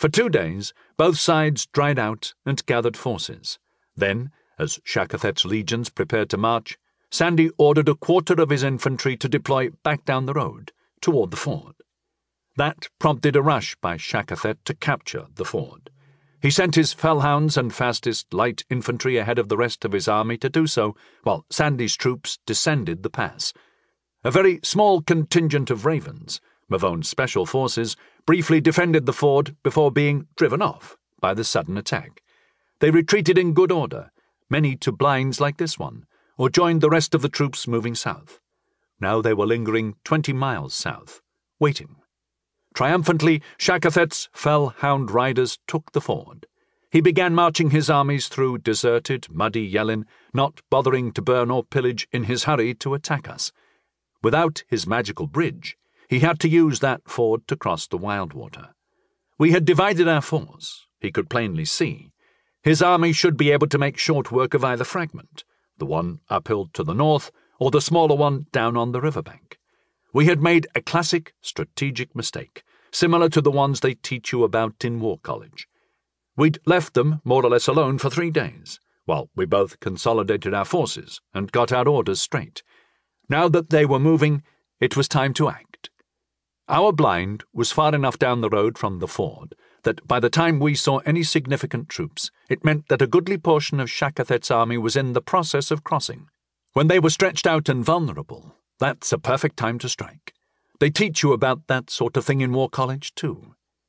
For 2 days, both sides dried out and gathered forces. Then, as Shakathet's legions prepared to march, Sandy ordered a quarter of his infantry to deploy back down the road, toward the ford. That prompted a rush by Shakathet to capture the ford. He sent his fellhounds and fastest light infantry ahead of the rest of his army to do so, while Sandy's troops descended the pass. A very small contingent of Ravens, Mavone's special forces, briefly defended the ford before being driven off by the sudden attack. They retreated in good order, many to blinds like this one, or joined the rest of the troops moving south. Now they were lingering 20 miles south, waiting. Triumphantly, Shakathet's fell-hound riders took the ford. He began marching his armies through deserted, muddy Yellin, not bothering to burn or pillage in his hurry to attack us. Without his magical bridge, he had to use that ford to cross the Wildwater. We had divided our force, he could plainly see. His army should be able to make short work of either fragment, the one uphill to the north, or the smaller one down on the riverbank. We had made a classic strategic mistake, similar to the ones they teach you about in War College. We'd left them more or less alone for 3 days, while we both consolidated our forces and got our orders straight. Now that they were moving, it was time to act. Our blind was far enough down the road from the ford that by the time we saw any significant troops, it meant that a goodly portion of Shakathet's army was in the process of crossing. When they were stretched out and vulnerable, that's a perfect time to strike. They teach you about that sort of thing in War College, too.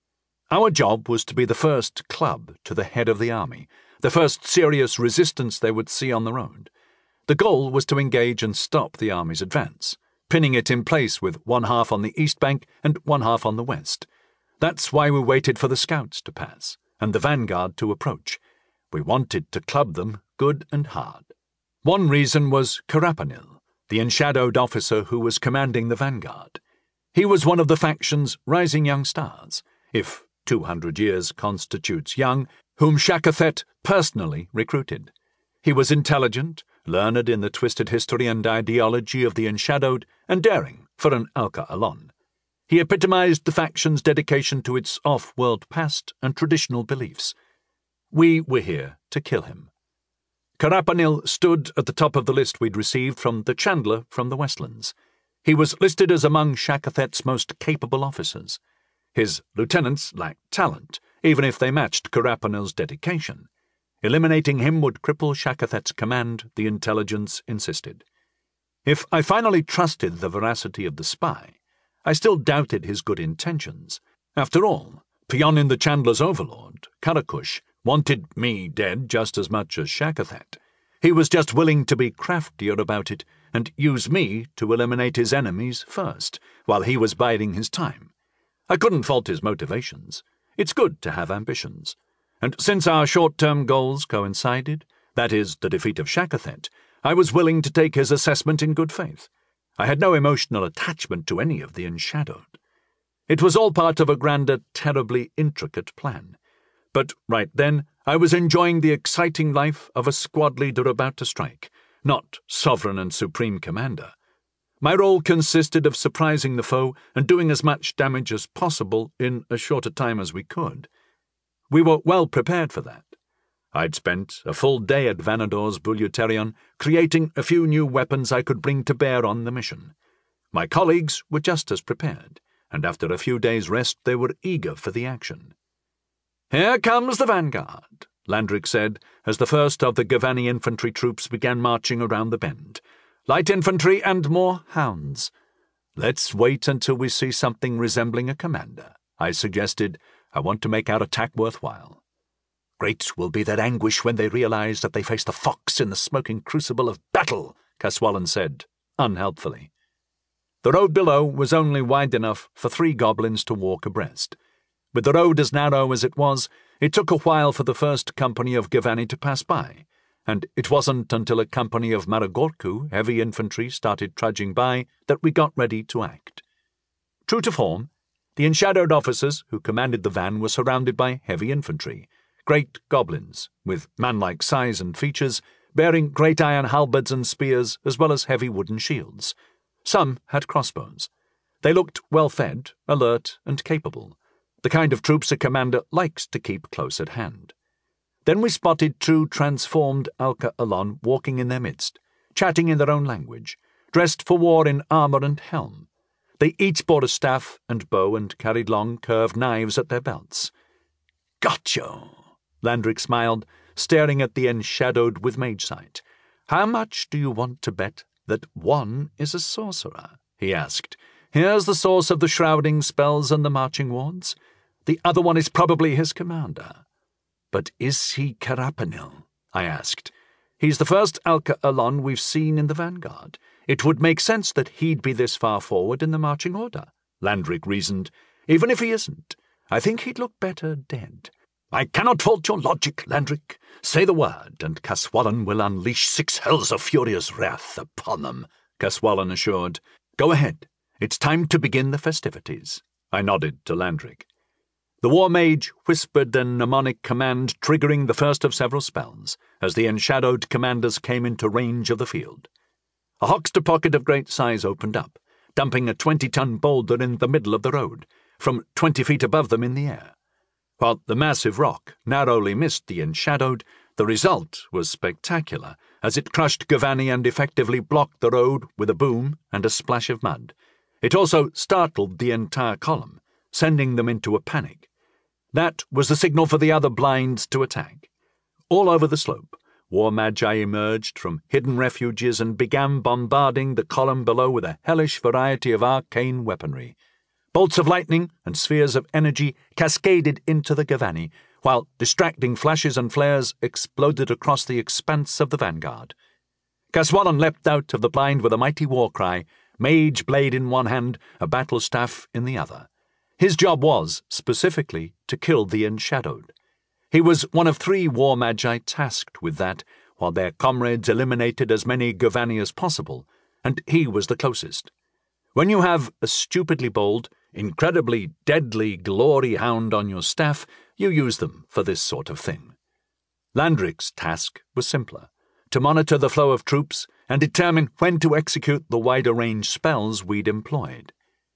Our job was to be the first club to the head of the army, the first serious resistance they would see on the road. The goal was to engage and stop the army's advance, pinning it in place with one half on the east bank and one half on the west. That's why we waited for the scouts to pass and the vanguard to approach. We wanted to club them good and hard. One reason was Karapanil, the enshadowed officer who was commanding the vanguard. He was one of the faction's rising young stars, if 200 years constitutes young, whom Shakathet personally recruited. He was intelligent, learned in the twisted history and ideology of the enshadowed, and daring for an Alka Alon. He epitomized the faction's dedication to its off-world past and traditional beliefs. We were here to kill him. Karapanil stood at the top of the list we'd received from the Chandler from the Westlands. He was listed as among Shakathet's most capable officers. His lieutenants lacked talent, even if they matched Karapanil's dedication. Eliminating him would cripple Shakathet's command, the intelligence insisted. If I finally trusted the veracity of the spy, I still doubted his good intentions. After all, Pionin the Chandler's overlord, Karakush, wanted me dead just as much as Shakathet. He was just willing to be craftier about it and use me to eliminate his enemies first, while he was biding his time. I couldn't fault his motivations. It's good to have ambitions. And since our short-term goals coincided, that is, the defeat of Shakathet, I was willing to take his assessment in good faith. I had no emotional attachment to any of the enshadowed. It was all part of a grander, terribly intricate plan. But right then, I was enjoying the exciting life of a squad leader about to strike, not sovereign and supreme commander. My role consisted of surprising the foe and doing as much damage as possible in as short a time as we could. We were well prepared for that. I'd spent a full day at Vanador's Bulutarion creating a few new weapons I could bring to bear on the mission. My colleagues were just as prepared, and after a few days' rest they were eager for the action. "Here comes the vanguard," Landrick said, as the first of the Gavani infantry troops began marching around the bend. "Light infantry and more hounds." "Let's wait until we see something resembling a commander," I suggested. "I want to make our attack worthwhile." "Great will be their anguish when they realize that they face the fox in the smoking crucible of battle," Caswallon said, unhelpfully. The road below was only wide enough for 3 goblins to walk abreast. With the road as narrow as it was, it took a while for the first company of Gavani to pass by, and it wasn't until a company of Maragorku heavy infantry started trudging by that we got ready to act. True to form, the enshadowed officers who commanded the van were surrounded by heavy infantry, great goblins, with man-like size and features, bearing great iron halberds and spears as well as heavy wooden shields. Some had crossbows. They looked well-fed, alert, and capable. the kind of troops a commander likes to keep close at hand. Then we spotted two transformed Alca Alon walking in their midst, chatting in their own language, dressed for war in armour and helm. They each bore a staff and bow and carried long, curved knives at their belts. "Got you," Landric smiled, staring at the enshadowed with mage sight. "How much do you want to bet that one is a sorcerer?" he asked. "Here's the source of the shrouding spells and the marching wards. The other one is probably his commander." "But is he Carapanil?" I asked. "He's the first Alca Alon we've seen in the vanguard. It would make sense that he'd be this far forward in the marching order," Landric reasoned. "Even if he isn't, I think he'd look better dead." "I cannot fault your logic, Landric. Say the word, and Caswallon will unleash 6 hells of furious wrath upon them," Caswallon assured. "Go ahead. It's time to begin the festivities." I nodded to Landric. The war mage whispered a mnemonic command, triggering the first of several spells, as the enshadowed commanders came into range of the field. A Hoxter pocket of great size opened up, dumping a 20-ton boulder in the middle of the road, from 20 feet above them in the air. While the massive rock narrowly missed the enshadowed, the result was spectacular, as it crushed Gavani and effectively blocked the road with a boom and a splash of mud. It also startled the entire column, sending them into a panic. That was the signal for the other blinds to attack. All over the slope, war magi emerged from hidden refuges and began bombarding the column below with a hellish variety of arcane weaponry. Bolts of lightning and spheres of energy cascaded into the Gavani, while distracting flashes and flares exploded across the expanse of the vanguard. Caswallon leapt out of the blind with a mighty war cry, mage blade in one hand, a battle staff in the other. His job was, specifically, to kill the enshadowed. He was one of 3 war magi tasked with that, while their comrades eliminated as many Gavani as possible, and he was the closest. When you have a stupidly bold, incredibly deadly glory hound on your staff, you use them for this sort of thing. Landric's task was simpler, to monitor the flow of troops and determine when to execute the wider range spells we'd employed.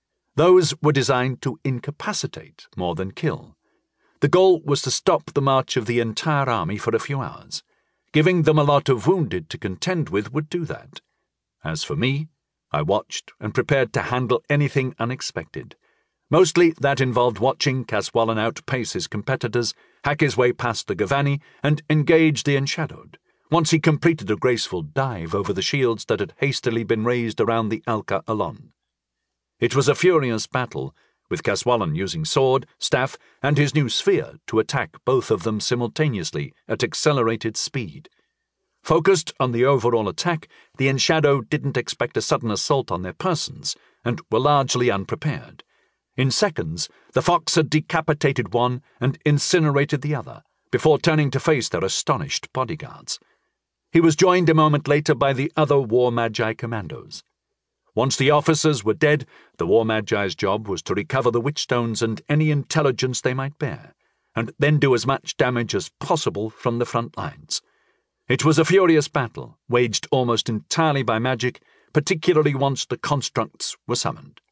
Those were designed to incapacitate more than kill. The goal was to stop the march of the entire army for a few hours. Giving them a lot of wounded to contend with would do that. As for me, I watched and prepared to handle anything unexpected. Mostly that involved watching Caswallon outpace his competitors, hack his way past the Gavani, and engage the enshadowed, once he completed a graceful dive over the shields that had hastily been raised around the Alca Alon. It was a furious battle, with Caswallon using sword, staff, and his new sphere to attack both of them simultaneously at accelerated speed. Focused on the overall attack, the enshadowed didn't expect a sudden assault on their persons, and were largely unprepared. In seconds, the fox had decapitated one and incinerated the other, before turning to face their astonished bodyguards. He was joined a moment later by the other War Magi commandos. Once the officers were dead, the War Magi's job was to recover the witchstones and any intelligence they might bear, and then do as much damage as possible from the front lines. It was a furious battle, waged almost entirely by magic, particularly once the constructs were summoned.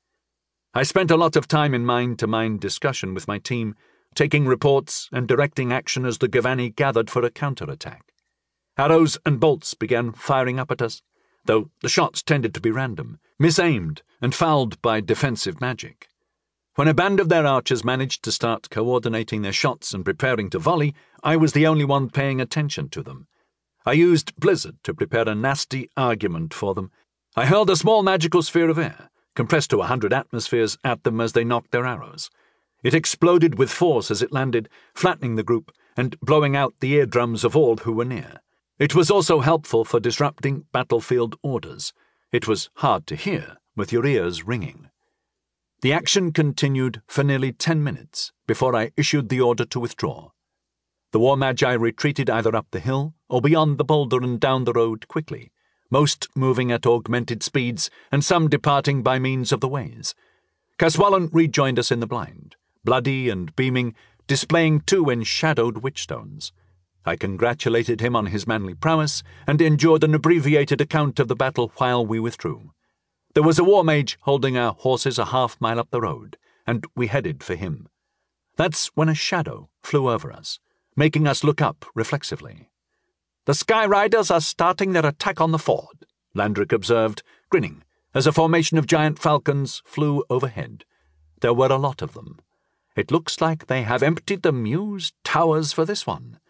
I spent a lot of time in mind-to-mind discussion with my team, taking reports and directing action as the Gavani gathered for a counterattack. Arrows and bolts began firing up at us, though the shots tended to be random, misaimed and fouled by defensive magic. When a band of their archers managed to start coordinating their shots and preparing to volley, I was the only one paying attention to them. I used Blizzard to prepare a nasty argument for them. I hurled a small magical sphere of air, compressed to 100 atmospheres, at them as they knocked their arrows. It exploded with force as it landed, flattening the group and blowing out the eardrums of all who were near. It was also helpful for disrupting battlefield orders. It was hard to hear, with your ears ringing. The action continued for nearly 10 minutes before I issued the order to withdraw. The War Magi retreated either up the hill or beyond the boulder and down the road quickly, most moving at augmented speeds and some departing by means of the ways. Caswallon rejoined us in the blind, bloody and beaming, displaying 2 enshadowed witchstones. I congratulated him on his manly prowess and endured an abbreviated account of the battle while we withdrew. There was a war mage holding our horses a half-mile up the road, and we headed for him. That's when a shadow flew over us, making us look up reflexively. "The Sky Riders are starting their attack on the ford," Landrick observed, grinning, as a formation of giant falcons flew overhead. There were a lot of them. "It looks like they have emptied the Mews towers for this one."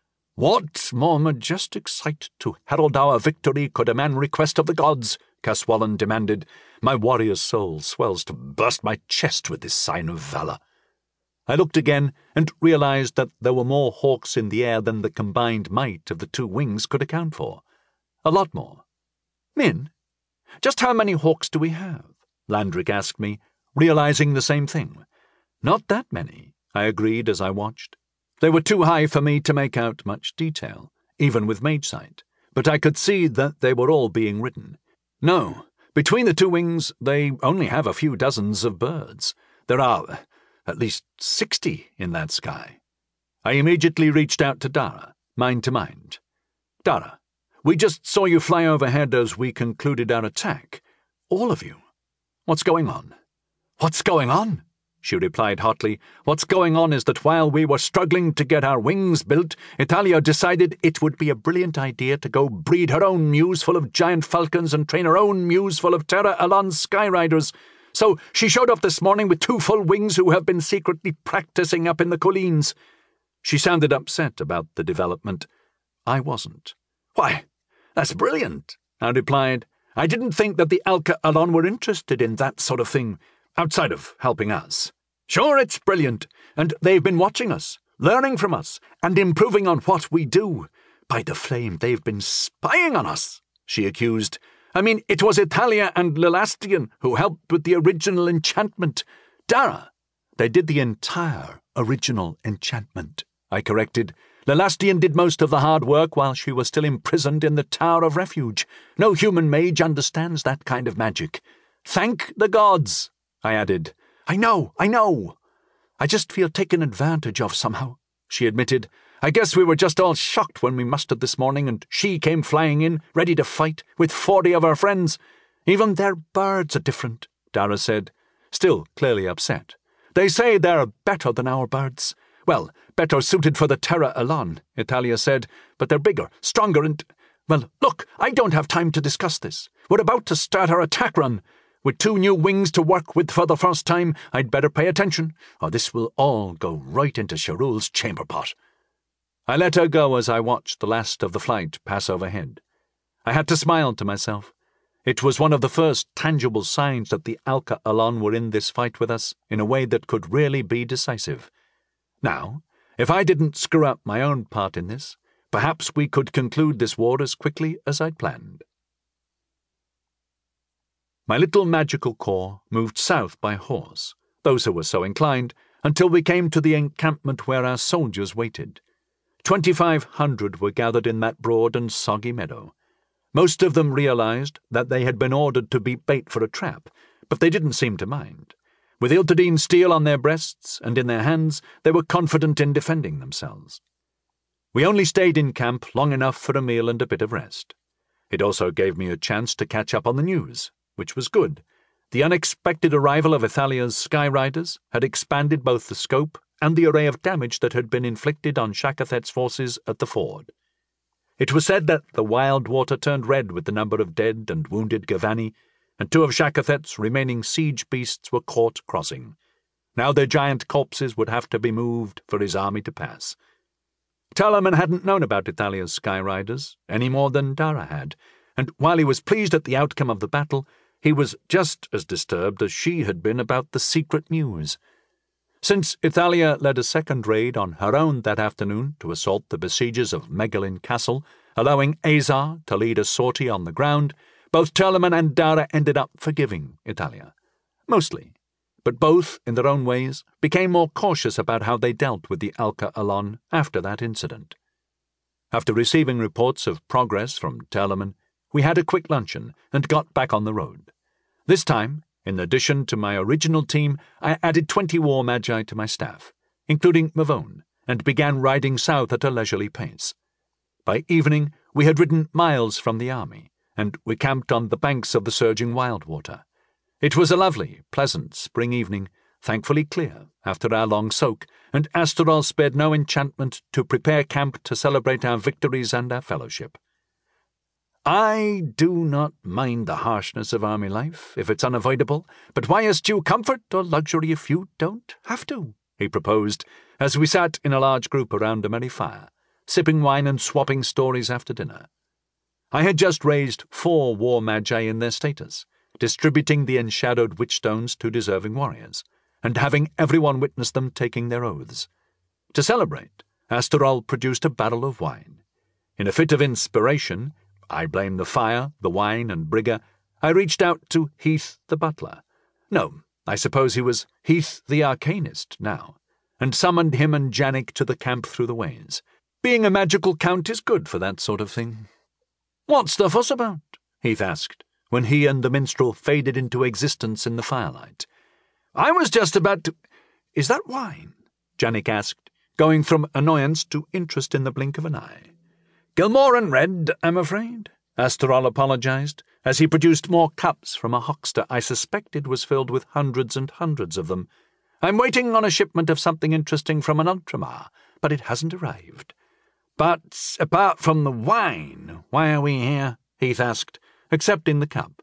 "What more majestic sight to herald our victory could a man request of the gods?" Caswallon demanded. "My warrior's soul swells to burst my chest with this sign of valor." I looked again and realized that there were more hawks in the air than the combined might of the two wings could account for. A lot more. "Min, just how many hawks do we have?" Landrick asked me, realizing the same thing. "Not that many," I agreed as I watched. They were too high for me to make out much detail, even with mage sight, but I could see that they were all being ridden. No, between the two wings they only have a few dozens of birds. There are at least 60 in that sky. I immediately reached out to Dara, mind to mind. "Dara, we just saw you fly overhead as we concluded our attack. All of you. What's going on?" "What's going on?" she replied hotly. "What's going on is that while we were struggling to get our wings built, Italia decided it would be a brilliant idea to go breed her own mews full of giant falcons and train her own mews full of Terra Alon Sky Riders. So she showed up this morning with 2 full wings who have been secretly practicing up in the collines." She sounded upset about the development. I wasn't. "Why, that's brilliant," I replied. "I didn't think that the Alka Alon were interested in that sort of thing, outside of helping us." "Sure, it's brilliant, and they've been watching us, learning from us, and improving on what we do. By the flame, they've been spying on us," she accused. "I mean, it was Italia and Lelastian who helped with the original enchantment. Dara, they did the entire original enchantment," I corrected. "Lelastian did most of the hard work while she was still imprisoned in the Tower of Refuge. No human mage understands that kind of magic." "Thank the gods," I added. I know. I just feel taken advantage of somehow," she admitted. "I guess we were just all shocked when we mustered this morning and she came flying in, ready to fight, with 40 of her friends. Even their birds are different," Dara said, still clearly upset. "They say they're better than our birds. Well, better suited for the Terra Alon," Italia said, "but they're bigger, stronger and— Well, look, I don't have time to discuss this. We're about to start our attack run. With 2 new wings to work with for the first time, I'd better pay attention, or this will all go right into Sharul's chamber pot." I let her go as I watched the last of the flight pass overhead. I had to smile to myself. It was one of the first tangible signs that the Alka Alon were in this fight with us in a way that could really be decisive. Now, if I didn't screw up my own part in this, perhaps we could conclude this war as quickly as I'd planned. My little magical corps moved south by horse, those who were so inclined, until we came to the encampment where our soldiers waited. 2,500 were gathered in that broad and soggy meadow. Most of them realized that they had been ordered to be bait for a trap, but they didn't seem to mind. With Iltadine steel on their breasts and in their hands, they were confident in defending themselves. We only stayed in camp long enough for a meal and a bit of rest. It also gave me a chance to catch up on the news, which was good. The unexpected arrival of Ithalia's Sky Riders had expanded both the scope and the array of damage that had been inflicted on Shakathet's forces at the ford. It was said that the wild water turned red with the number of dead and wounded Gavani, and 2 of Shakathet's remaining siege beasts were caught crossing. Now their giant corpses would have to be moved for his army to pass. Telemon hadn't known about Ithalia's Sky Riders any more than Dara had, and while he was pleased at the outcome of the battle, he was just as disturbed as she had been about the secret news. Since Italia led a second raid on her own that afternoon to assault the besiegers of Megalin Castle, allowing Azar to lead a sortie on the ground, both Telemon and Dara ended up forgiving Italia. Mostly, but both, in their own ways, became more cautious about how they dealt with the Alka Alon after that incident. After receiving reports of progress from Telemon, we had a quick luncheon and got back on the road. This time, in addition to my original team, I added 20 war magi to my staff, including Mavone, and began riding south at a leisurely pace. By evening, we had ridden miles from the army, and we camped on the banks of the surging Wildwater. It was a lovely, pleasant spring evening, thankfully clear after our long soak, and Astorol spared no enchantment to prepare camp to celebrate our victories and our fellowship. I do not mind the harshness of army life, if it's unavoidable, but why eschew comfort or luxury if you don't have to? He proposed, as we sat in a large group around a merry fire, sipping wine and swapping stories after dinner. I had just raised 4 war magi in their status, distributing the enshadowed witchstones to deserving warriors, and having everyone witness them taking their oaths. To celebrate, Astorol produced a barrel of wine. In a fit of inspiration, I blame the fire, the wine, and Brigger, I reached out to Heath the butler. No, I suppose he was Heath the arcanist now, and summoned him and Janik to the camp through the ways. Being a magical count is good for that sort of thing. "What's the fuss about?" Heath asked, when he and the minstrel faded into existence in the firelight. "I was just about to—" "Is that wine?" Janik asked, going from annoyance to interest in the blink of an eye. "Gilmoran Red, I'm afraid," Astorol apologized, as he produced more cups from a hockster I suspected was filled with hundreds and hundreds of them. "I'm waiting on a shipment of something interesting from an ultramar, but it hasn't arrived." "But apart from the wine, why are we here?" Heath asked, accepting the cup.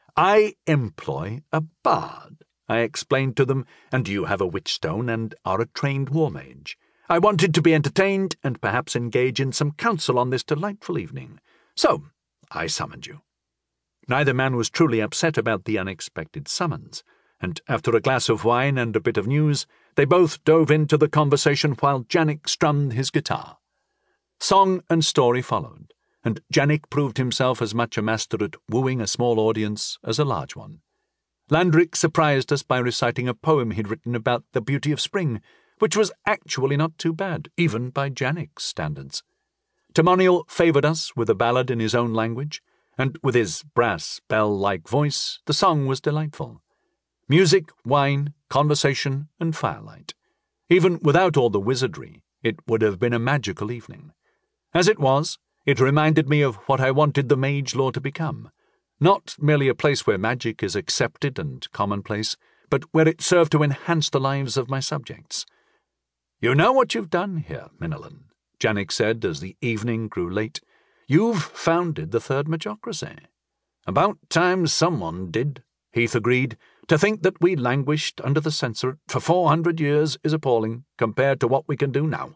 "I employ a bard," I explained to them, "and you have a witchstone and are a trained war mage. I wanted to be entertained and perhaps engage in some counsel on this delightful evening. So I summoned you." Neither man was truly upset about the unexpected summons, and after a glass of wine and a bit of news, they both dove into the conversation while Janik strummed his guitar. Song and story followed, and Janik proved himself as much a master at wooing a small audience as a large one. Landrick surprised us by reciting a poem he'd written about the beauty of spring, which was actually not too bad, even by Janik's standards. Timoniel favoured us with a ballad in his own language, and with his brass bell-like voice, the song was delightful. Music, wine, conversation, and firelight. Even without all the wizardry, it would have been a magical evening. As it was, it reminded me of what I wanted the mage lore to become. Not merely a place where magic is accepted and commonplace, but where it served to enhance the lives of my subjects. "You know what you've done here, Minilin," Janik said as the evening grew late. "You've founded the Third Magocracy." "About time someone did," Heath agreed. "To think that we languished under the censorate for 400 years is appalling compared to what we can do now."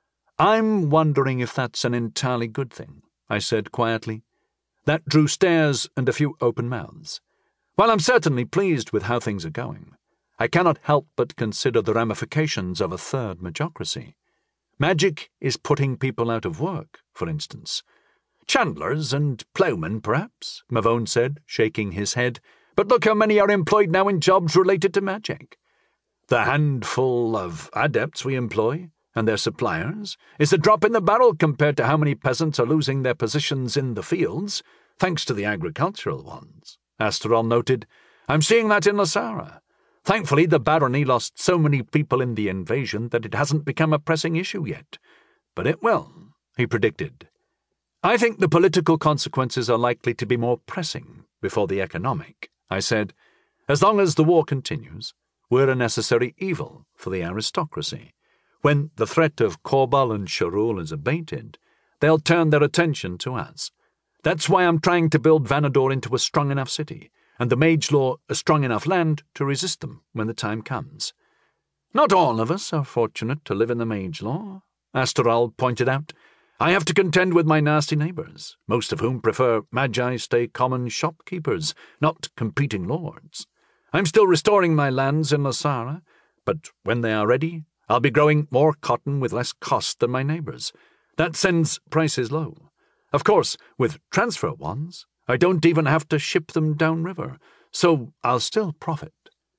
"I'm wondering if that's an entirely good thing," I said quietly. That drew stares and a few open mouths. While I'm certainly pleased with how things are going, I cannot help but consider the ramifications of a third magocracy. Magic is putting people out of work, for instance. "Chandlers and ploughmen, perhaps," Mavone said, shaking his head. "But look how many are employed now in jobs related to magic. The handful of adepts we employ, and their suppliers, is a drop in the barrel compared to how many peasants are losing their positions in the fields, thanks to the agricultural ones," Astorol noted. "I'm seeing that in Lasara. Thankfully, the barony lost so many people in the invasion that it hasn't become a pressing issue yet. But it will," he predicted. "I think the political consequences are likely to be more pressing before the economic," I said. "As long as the war continues, we're a necessary evil for the aristocracy. When the threat of Korbal and Sharul is abated, they'll turn their attention to us. That's why I'm trying to build Vanador into a strong enough city, and the mage lore a strong enough land to resist them when the time comes." "Not all of us are fortunate to live in the mage lore," Astorol pointed out. "I have to contend with my nasty neighbours, most of whom prefer magi stay common shopkeepers, not competing lords. I'm still restoring my lands in Lasara, but when they are ready, I'll be growing more cotton with less cost than my neighbours. That sends prices low. Of course, with transfer ones, I don't even have to ship them downriver, so I'll still profit."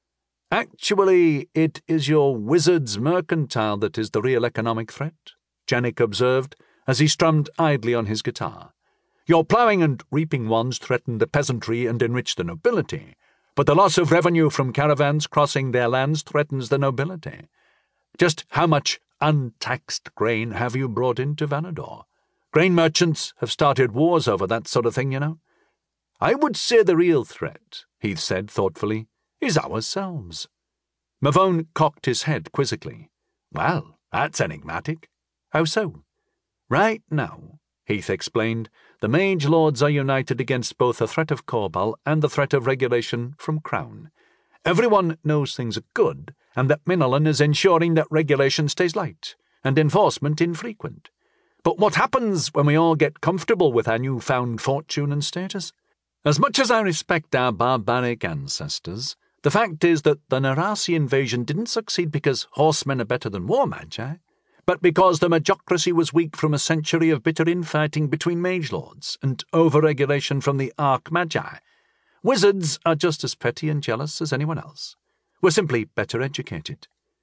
"Actually, it is your wizard's mercantile that is the real economic threat," Janik observed, as he strummed idly on his guitar. "Your ploughing and reaping ones threaten the peasantry and enrich the nobility, but the loss of revenue from caravans crossing their lands threatens the nobility. Just how much untaxed grain have you brought into Vanador? Grain merchants have started wars over that sort of thing, you know." "I would say the real threat," Heath said thoughtfully, "is ourselves." Mavone cocked his head quizzically. Well, that's enigmatic. How so? Right now, Heath explained, the Mage Lords are united against both the threat of Korbal and the threat of regulation from Crown. Everyone knows things are good, and that Minolan is ensuring that regulation stays light, and enforcement infrequent. But what happens when we all get comfortable with our newfound fortune and status? As much as I respect our barbaric ancestors, the fact is that the Narasi invasion didn't succeed because horsemen are better than war magi, but because the magocracy was weak from a century of bitter infighting between mage lords and over-regulation from the arch-magi. Wizards are just as petty and jealous as anyone else. We're simply better educated.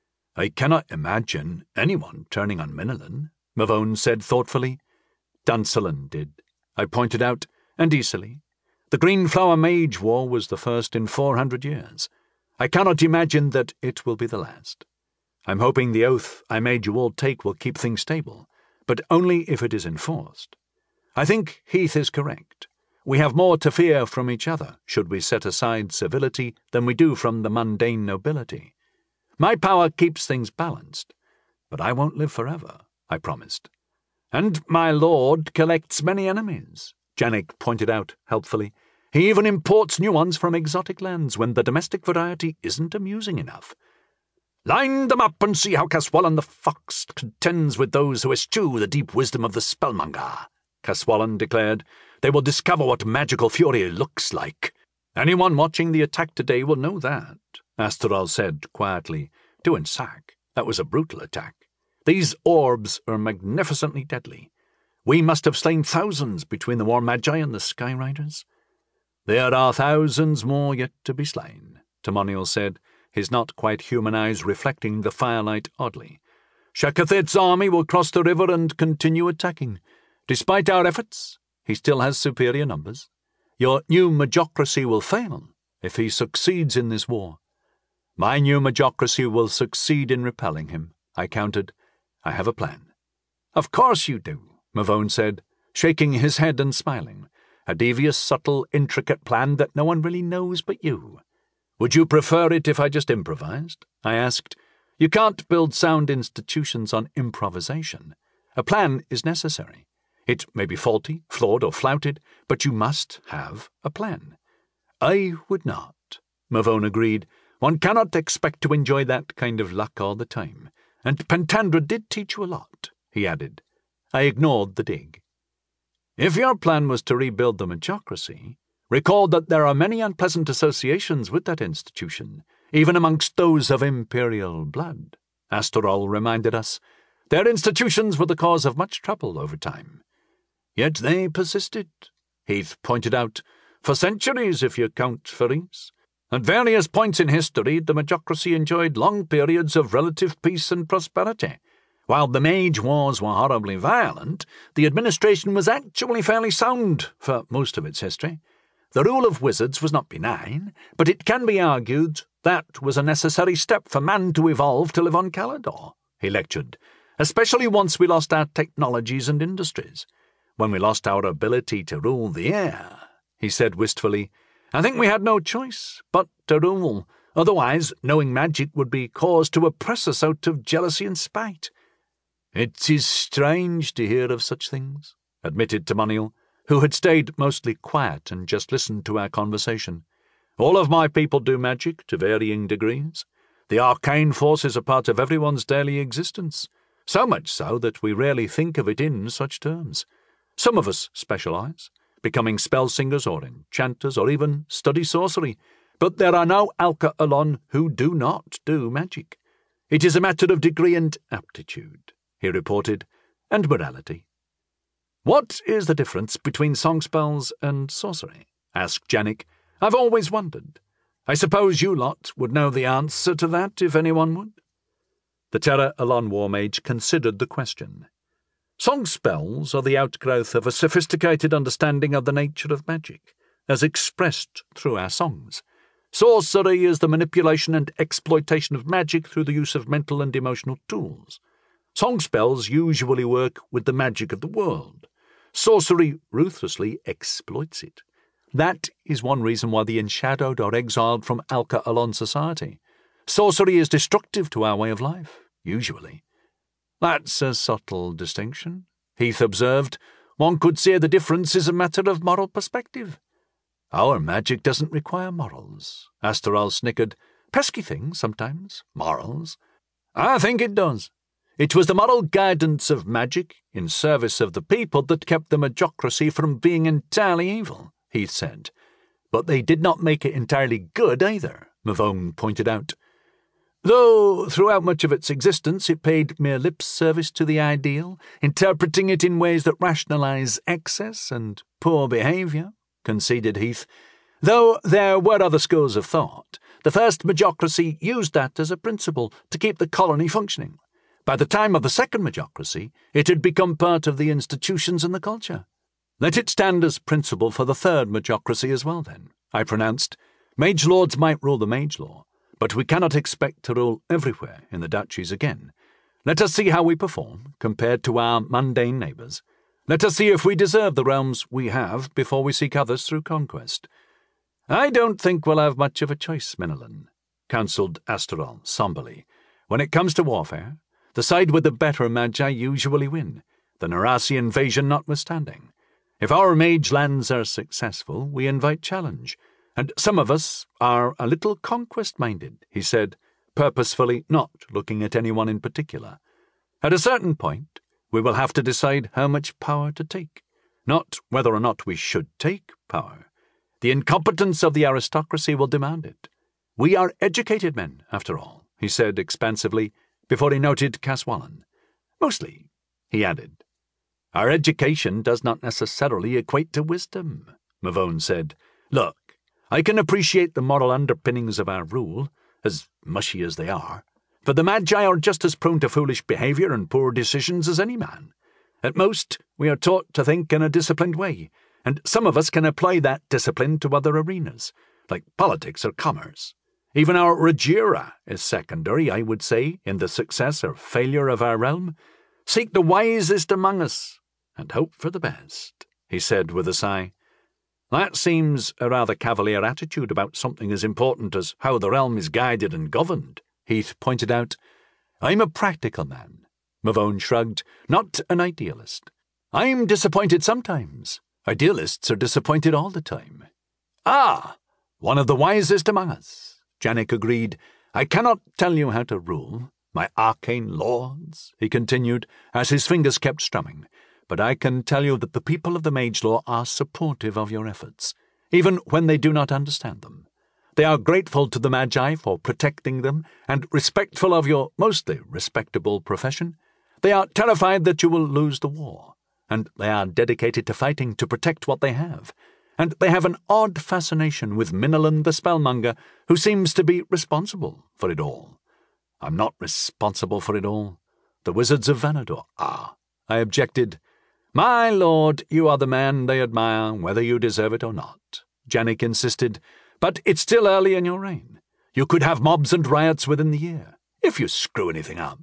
I cannot imagine anyone turning on Minolan, Mavone said thoughtfully. Duncelin did, I pointed out, and easily. The Greenflower Mage War was the first in 400 years. I cannot imagine that it will be the last. I'm hoping the oath I made you all take will keep things stable, but only if it is enforced. I think Heath is correct. We have more to fear from each other should we set aside civility than we do from the mundane nobility. My power keeps things balanced, but I won't live forever, I promised. And my lord collects many enemies, Janik pointed out helpfully. He even imports new ones from exotic lands when the domestic variety isn't amusing enough. Line them up and see how Caswallon the Fox contends with those who eschew the deep wisdom of the spellmonger, Caswallon declared. They will discover what magical fury looks like. Anyone watching the attack today will know that, Astaral said quietly. Duinsac, that was a brutal attack. These orbs are magnificently deadly. We must have slain thousands between the War Magi and the Skyriders. There are thousands more yet to be slain, Tamoniel said, his not quite human eyes reflecting the firelight oddly. Shakathet's army will cross the river and continue attacking. Despite our efforts, he still has superior numbers. Your new magocracy will fail if he succeeds in this war. My new magocracy will succeed in repelling him, I countered. I have a plan. Of course you do, Mavone said, shaking his head and smiling. A devious, subtle, intricate plan that no one really knows but you. Would you prefer it if I just improvised? I asked. You can't build sound institutions on improvisation. A plan is necessary. It may be faulty, flawed, or flouted, but you must have a plan. I would not, Mavone agreed. One cannot expect to enjoy that kind of luck all the time. And Pentandra did teach you a lot, he added. I ignored the dig. If your plan was to rebuild the magocracy, recall that there are many unpleasant associations with that institution, even amongst those of imperial blood, Astaral reminded us. Their institutions were the cause of much trouble over time. Yet they persisted, Heath pointed out, for centuries if you count Ferris. At various points in history, the magocracy enjoyed long periods of relative peace and prosperity. While the Mage Wars were horribly violent, the administration was actually fairly sound for most of its history. The rule of wizards was not benign, but it can be argued that was a necessary step for man to evolve to live on Caledor, he lectured, especially once we lost our technologies and industries. When we lost our ability to rule the air, he said wistfully, I think we had no choice but to rule. Otherwise, knowing magic would be cause to oppress us out of jealousy and spite. It is strange to hear of such things, admitted Tamoniel, who had stayed mostly quiet and just listened to our conversation. All of my people do magic to varying degrees. The arcane force is a part of everyone's daily existence, so much so that we rarely think of it in such terms. Some of us specialize, becoming spell singers or enchanters or even study sorcery, but there are no Alka Alon who do not do magic. It is a matter of degree and aptitude, he reported, and morality. What is the difference between song spells and sorcery? Asked Janik. I've always wondered. I suppose you lot would know the answer to that if anyone would. The Terra Alon War Mage considered the question. Song spells are the outgrowth of a sophisticated understanding of the nature of magic, as expressed through our songs. Sorcery is the manipulation and exploitation of magic through the use of mental and emotional tools. Song spells usually work with the magic of the world. Sorcery ruthlessly exploits it. That is one reason why the enshadowed are exiled from Alka Alon society. Sorcery is destructive to our way of life, usually. That's a subtle distinction, Heath observed. One could say the difference is a matter of moral perspective. Our magic doesn't require morals, Asteral snickered. Pesky thing, sometimes, morals. I think it does. It was the moral guidance of magic in service of the people that kept the Magocracy from being entirely evil, Heath said. But they did not make it entirely good either, Mavone pointed out. Though throughout much of its existence it paid mere lip service to the ideal, interpreting it in ways that rationalize excess and poor behaviour, conceded Heath. Though there were other schools of thought, the first Magocracy used that as a principle to keep the colony functioning. By the time of the second Magocracy, it had become part of the institutions and the culture. Let it stand as principle for the third Magocracy as well, then, I pronounced. Mage lords might rule the mage law, but we cannot expect to rule everywhere in the duchies again. Let us see how we perform, compared to our mundane neighbours. Let us see if we deserve the realms we have before we seek others through conquest. I don't think we'll have much of a choice, Minelin, counselled Asteral somberly. When it comes to warfare, the side with the better magi usually win, the Narasi invasion notwithstanding. If our mage lands are successful, we invite challenge, and some of us are a little conquest-minded, he said, purposefully not looking at anyone in particular. At a certain point, we will have to decide how much power to take, not whether or not we should take power. The incompetence of the aristocracy will demand it. We are educated men, after all, he said expansively, before he noted Caswallon. Mostly, he added. Our education does not necessarily equate to wisdom, Mavone said. Look, I can appreciate the moral underpinnings of our rule, as mushy as they are, for the Magi are just as prone to foolish behaviour and poor decisions as any man. At most, we are taught to think in a disciplined way, and some of us can apply that discipline to other arenas, like politics or commerce. Even our Regira is secondary, I would say, in the success or failure of our realm. Seek the wisest among us, and hope for the best, he said with a sigh. That seems a rather cavalier attitude about something as important as how the realm is guided and governed, Heath pointed out. I'm a practical man, Mavone shrugged, not an idealist. I'm disappointed sometimes. Idealists are disappointed all the time. Ah, one of the wisest among us, Janik agreed. I cannot tell you how to rule, my arcane lords, he continued, as his fingers kept strumming, but I can tell you that the people of the Mage Law are supportive of your efforts, even when they do not understand them. They are grateful to the Magi for protecting them and respectful of your mostly respectable profession. They are terrified that you will lose the war, and they are dedicated to fighting to protect what they have. And they have an odd fascination with Minelin the Spellmonger, who seems to be responsible for it all. I'm not responsible for it all. The wizards of Vanador are, I objected. My lord, you are the man they admire, whether you deserve it or not, Janik insisted. But it's still early in your reign. You could have mobs and riots within the year, if you screw anything up.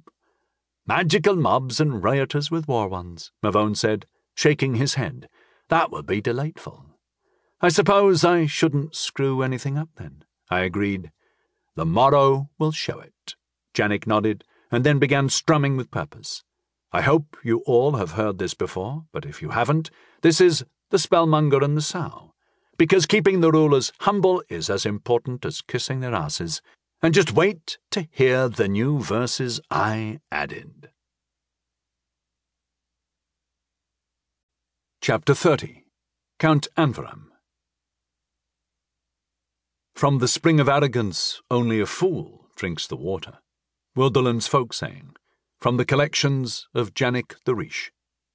Magical mobs and rioters with war ones, Mavone said, shaking his head. That would be delightful. I suppose I shouldn't screw anything up then, I agreed. The morrow will show it, Janik nodded, and then began strumming with purpose. I hope you all have heard this before, but if you haven't, this is The Spellmonger and the Sow, because keeping the rulers humble is as important as kissing their asses. And just wait to hear the new verses I added. Chapter 30. Count Anvaram. From the spring of arrogance only a fool drinks the water, Wilderland's folk saying, from the collections of Janik the Riche.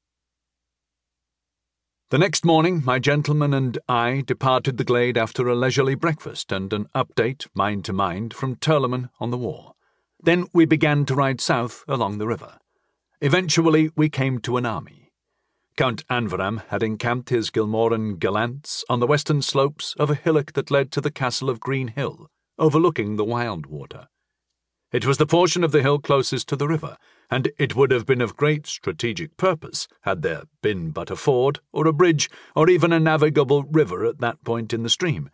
The next morning my gentleman and I departed the glade after a leisurely breakfast and an update, mind to mind, from Turleman on the war. Then we began to ride south along the river. Eventually we came to an army. Count Anvaram had encamped his Gilmoran gallants on the western slopes of a hillock that led to the castle of Green Hill, overlooking the Wildwater. It was the portion of the hill closest to the river, and it would have been of great strategic purpose had there been but a ford or a bridge or even a navigable river at that point in the stream.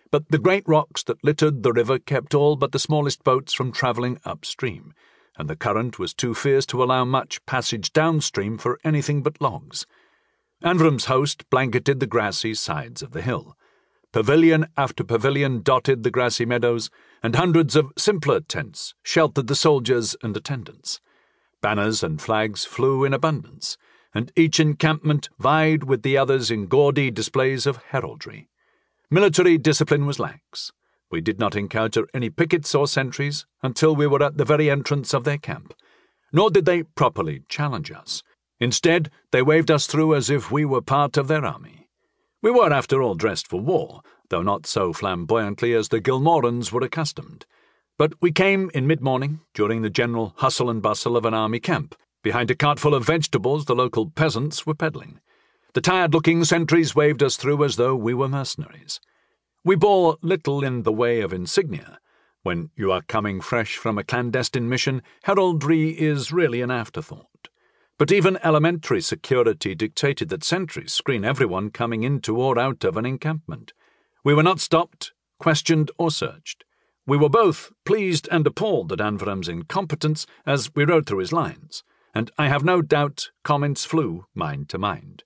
but the great rocks that littered the river kept all but the smallest boats from travelling upstream, and the current was too fierce to allow much passage downstream for anything but logs. Anveram's host blanketed the grassy sides of the hill. Pavilion after pavilion dotted the grassy meadows, and hundreds of simpler tents sheltered the soldiers and attendants. Banners and flags flew in abundance, and each encampment vied with the others in gaudy displays of heraldry. Military discipline was lax. We did not encounter any pickets or sentries until we were at the very entrance of their camp, nor did they properly challenge us. Instead, they waved us through as if we were part of their army. We were, after all, dressed for war, though not so flamboyantly as the Gilmorans were accustomed. But we came in mid-morning, during the general hustle and bustle of an army camp, behind a cart full of vegetables the local peasants were peddling. The tired-looking sentries waved us through as though we were mercenaries. We bore little in the way of insignia. When you are coming fresh from a clandestine mission, heraldry is really an afterthought. But even elementary security dictated that sentries screen everyone coming into or out of an encampment. We were not stopped, questioned, or searched. We were both pleased and appalled at Anveram's incompetence as we rode through his lines, and I have no doubt comments flew mind to mind.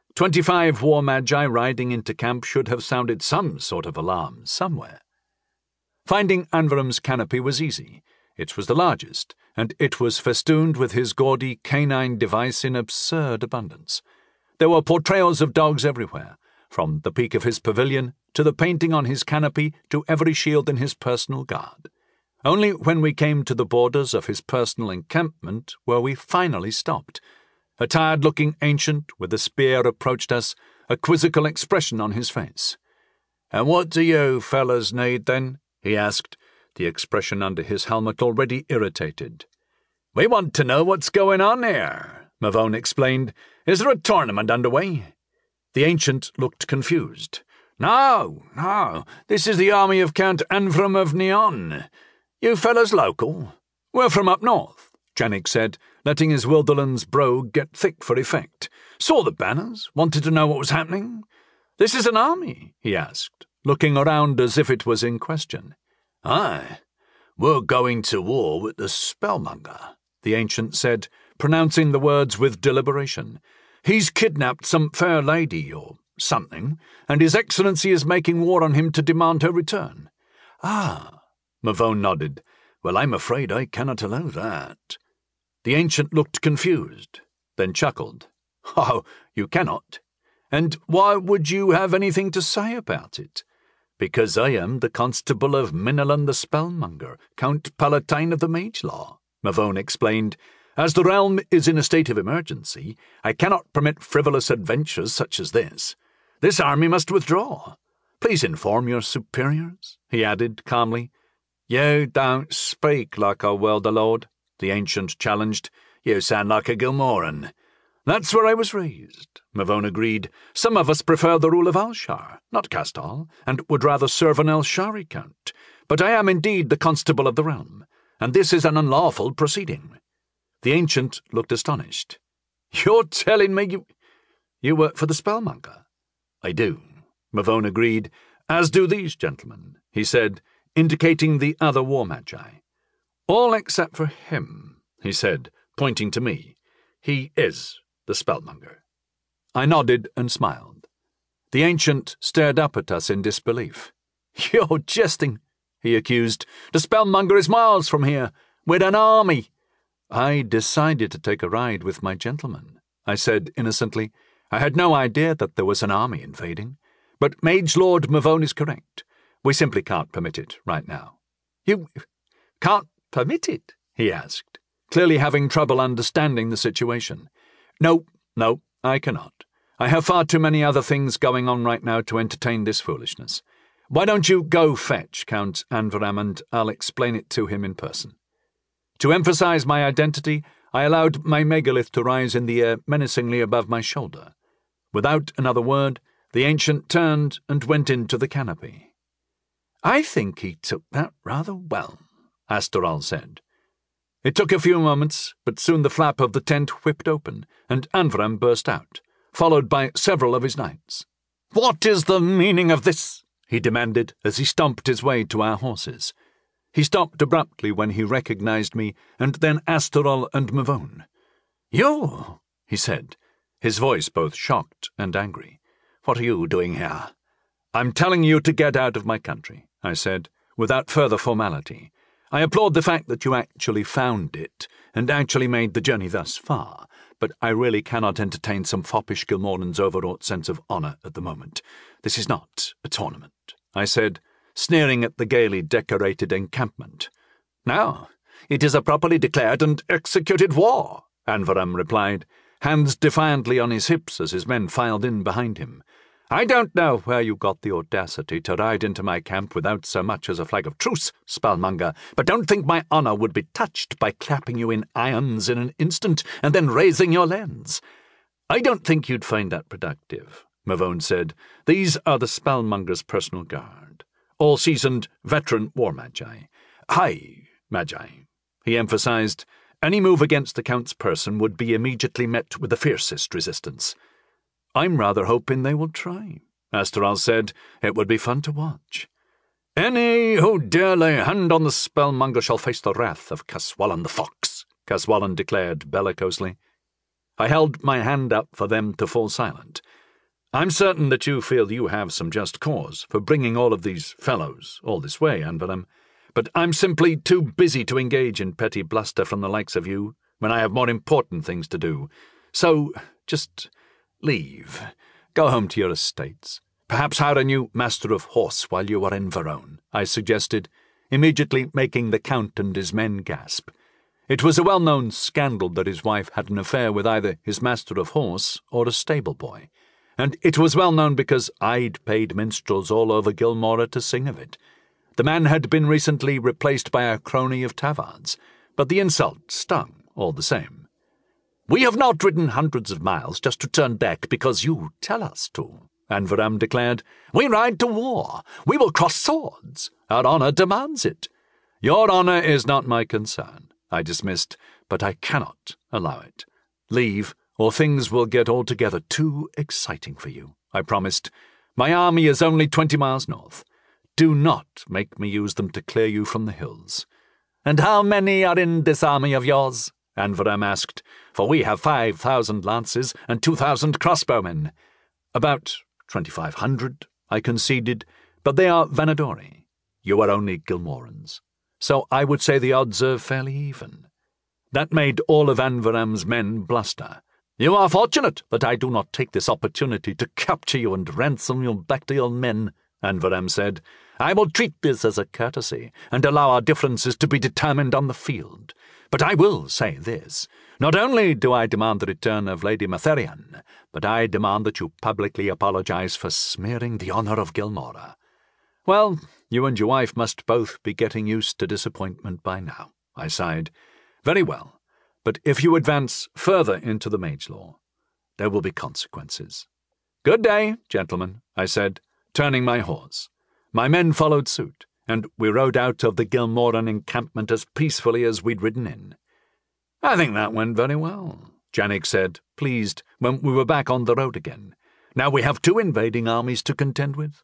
25 war magi riding into camp should have sounded some sort of alarm somewhere. Finding Anveram's canopy was easy. It was the largest, and it was festooned with his gaudy canine device in absurd abundance. There were portrayals of dogs everywhere, from the peak of his pavilion to the painting on his canopy to every shield in his personal guard. Only when we came to the borders of his personal encampment were we finally stopped. A tired-looking ancient with a spear approached us, a quizzical expression on his face. "And what do you fellas need, then?" he asked, the expression under his helmet already irritated. "We want to know what's going on here," Mavone explained. "Is there a tournament underway?" The ancient looked confused. No, this is the army of Count Anveram of Neon. You fellas local?" "We're from up north," Janik said, letting his Wilderland's brogue get thick for effect. "Saw the banners, wanted to know what was happening." "This is an army?" he asked, looking around as if it was in question. "Aye, we're going to war with the Spellmonger," the ancient said, pronouncing the words with deliberation. "He's kidnapped some fair lady or something, and His Excellency is making war on him to demand her return." "Ah," Mavone nodded. "Well, I'm afraid I cannot allow that." The ancient looked confused, then chuckled. "Oh, you cannot? And why would you have anything to say about it?" "Because I am the Constable of Minolan the Spellmonger, Count Palatine of the Mage Law," Mavone explained. "As the realm is in a state of emergency, I cannot permit frivolous adventures such as this. This army must withdraw. Please inform your superiors," he added calmly. "You don't speak like a Welderlord," the ancient challenged. "You sound like a Gilmoran." "That's where I was raised," Mavone agreed. "Some of us prefer the rule of Alshar, not Castal, and would rather serve an Alshari count. But I am indeed the constable of the realm, and this is an unlawful proceeding." The ancient looked astonished. "You're telling me you work for the Spellmonger?" "I do," Mavone agreed. "As do these gentlemen," he said, indicating the other war magi. "All except for him," he said, pointing to me. "He is the Spellmonger." I nodded and smiled. The ancient stared up at us in disbelief. "You're jesting," he accused. "The Spellmonger is miles from here, with an army." "I decided to take a ride with my gentleman," I said innocently. "I had no idea that there was an army invading. But Mage Lord Mavone is correct. We simply can't permit it right now." "You can't permit it?" he asked, clearly having trouble understanding the situation. No, I cannot. I have far too many other things going on right now to entertain this foolishness. Why don't you go fetch Count Anveram and I'll explain it to him in person." To emphasize my identity, I allowed my megalith to rise in the air menacingly above my shoulder. Without another word, the ancient turned and went into the canopy. "I think he took that rather well," Astoral said. It took a few moments, but soon the flap of the tent whipped open, and Anveram burst out, followed by several of his knights. "What is the meaning of this?" he demanded as he stomped his way to our horses. He stopped abruptly when he recognized me, and then Astorol and Mavone. "You," he said, his voice both shocked and angry. "What are you doing here?" "I'm telling you to get out of my country," I said, without further formality. "I applaud the fact that you actually found it, and actually made the journey thus far, but I really cannot entertain some foppish Gilmoran's overwrought sense of honour at the moment. This is not a tournament," I said, sneering at the gaily decorated encampment. "No, it is a properly declared and executed war," Anvaram replied, hands defiantly on his hips as his men filed in behind him. "I don't know where you got the audacity to ride into my camp without so much as a flag of truce, spellmonger, but don't think my honour would be touched by clapping you in irons in an instant and then raising your lens." "I don't think you'd find that productive," Mavone said. "These are the spellmonger's personal guard, all-seasoned veteran war magi. High magi," he emphasized. "Any move against the Count's person would be immediately met with the fiercest resistance." "I'm rather hoping they will try," Astorol said. "It would be fun to watch." "Any who dare lay hand on the spellmonger shall face the wrath of Caswallon the Fox," Caswallon declared bellicosely. I held my hand up for them to fall silent. "I'm certain that you feel you have some just cause for bringing all of these fellows all this way, Anvaram, but I'm simply too busy to engage in petty bluster from the likes of you when I have more important things to do. So just leave. Go home to your estates. Perhaps hire a new master of horse while you are in Verone," I suggested, immediately making the Count and his men gasp. It was a well-known scandal that his wife had an affair with either his master of horse or a stable boy, and it was well known because I'd paid minstrels all over Gilmora to sing of it. The man had been recently replaced by a crony of Tavard's, but the insult stung all the same. "We have not ridden hundreds of miles just to turn back because you tell us to," Anvaram declared. "We ride to war. We will cross swords. Our honour demands it." "Your honour is not my concern," I dismissed, "but I cannot allow it. Leave, or things will get altogether too exciting for you," I promised. "My army is only 20 miles north. Do not make me use them to clear you from the hills." "And how many are in this army of yours?" Anvaram asked, "for we have 5,000 lances and 2,000 crossbowmen." "About 2,500, I conceded, "but they are Vanadori. You are only Gilmorans. So I would say the odds are fairly even." That made all of Anvaram's men bluster. "You are fortunate that I do not take this opportunity to capture you and ransom you back to your men," Anvaram said. "I will treat this as a courtesy and allow our differences to be determined on the field. But I will say this. Not only do I demand the return of Lady Matherian, but I demand that you publicly apologize for smearing the honour of Gilmora." "Well, you and your wife must both be getting used to disappointment by now," I sighed. "Very well, but if you advance further into the mage law, there will be consequences." "Good day, gentlemen," I said, turning my horse. My men followed suit, and we rode out of the Gilmoran encampment as peacefully as we'd ridden in. "I think that went very well," Janik said, pleased, when we were back on the road again. "Now we have 2 invading armies to contend with."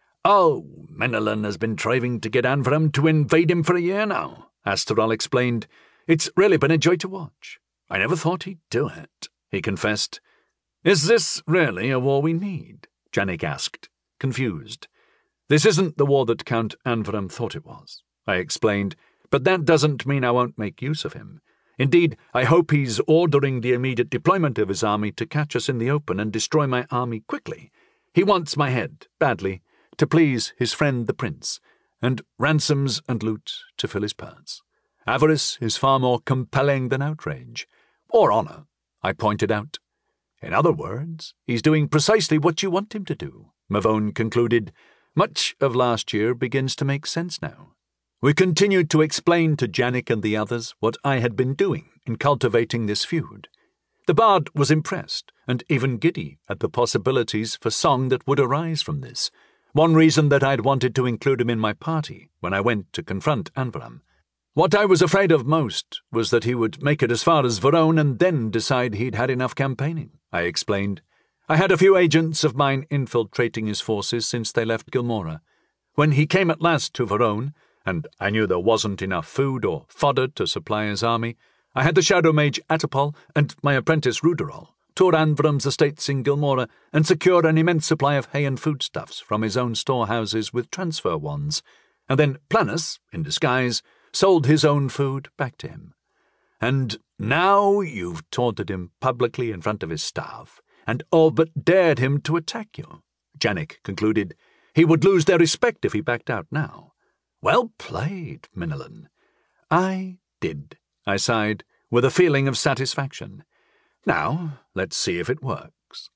"Oh, Menelon has been trying to get Anvaram to invade him for a year now," Astorol explained. "It's really been a joy to watch. I never thought he'd do it," he confessed. "Is this really a war we need?" Janik asked, confused. "This isn't the war that Count Anvaram thought it was," I explained, "but that doesn't mean I won't make use of him. Indeed, I hope he's ordering the immediate deployment of his army to catch us in the open and destroy my army quickly. He wants my head, badly, to please his friend the prince, and ransoms and loot to fill his purse. Avarice is far more compelling than outrage. Or honour," I pointed out. "In other words, he's doing precisely what you want him to do," Mavone concluded. "Much of last year begins to make sense now." We continued to explain to Janik and the others what I had been doing in cultivating this feud. The bard was impressed, and even giddy at the possibilities for song that would arise from this. One reason that I'd wanted to include him in my party when I went to confront Anvaram. What I was afraid of most was that he would make it as far as Verone and then decide he'd had enough campaigning, I explained. I had a few agents of mine infiltrating his forces since they left Gilmora, When he came at last to Verone, and I knew there wasn't enough food or fodder to supply his army, I had the Shadow Mage Atopol and my apprentice Ruderol tour Anvram's estates in Gilmora and secure an immense supply of hay and foodstuffs from his own storehouses with transfer wands, and then Planus, in disguise, sold his own food back to him. And now you've taunted him publicly in front of his staff, and all but dared him to attack you, Janik concluded. He would lose their respect if he backed out now. Well played, Minilin. I did, I sighed, with a feeling of satisfaction. Now, let's see if it works.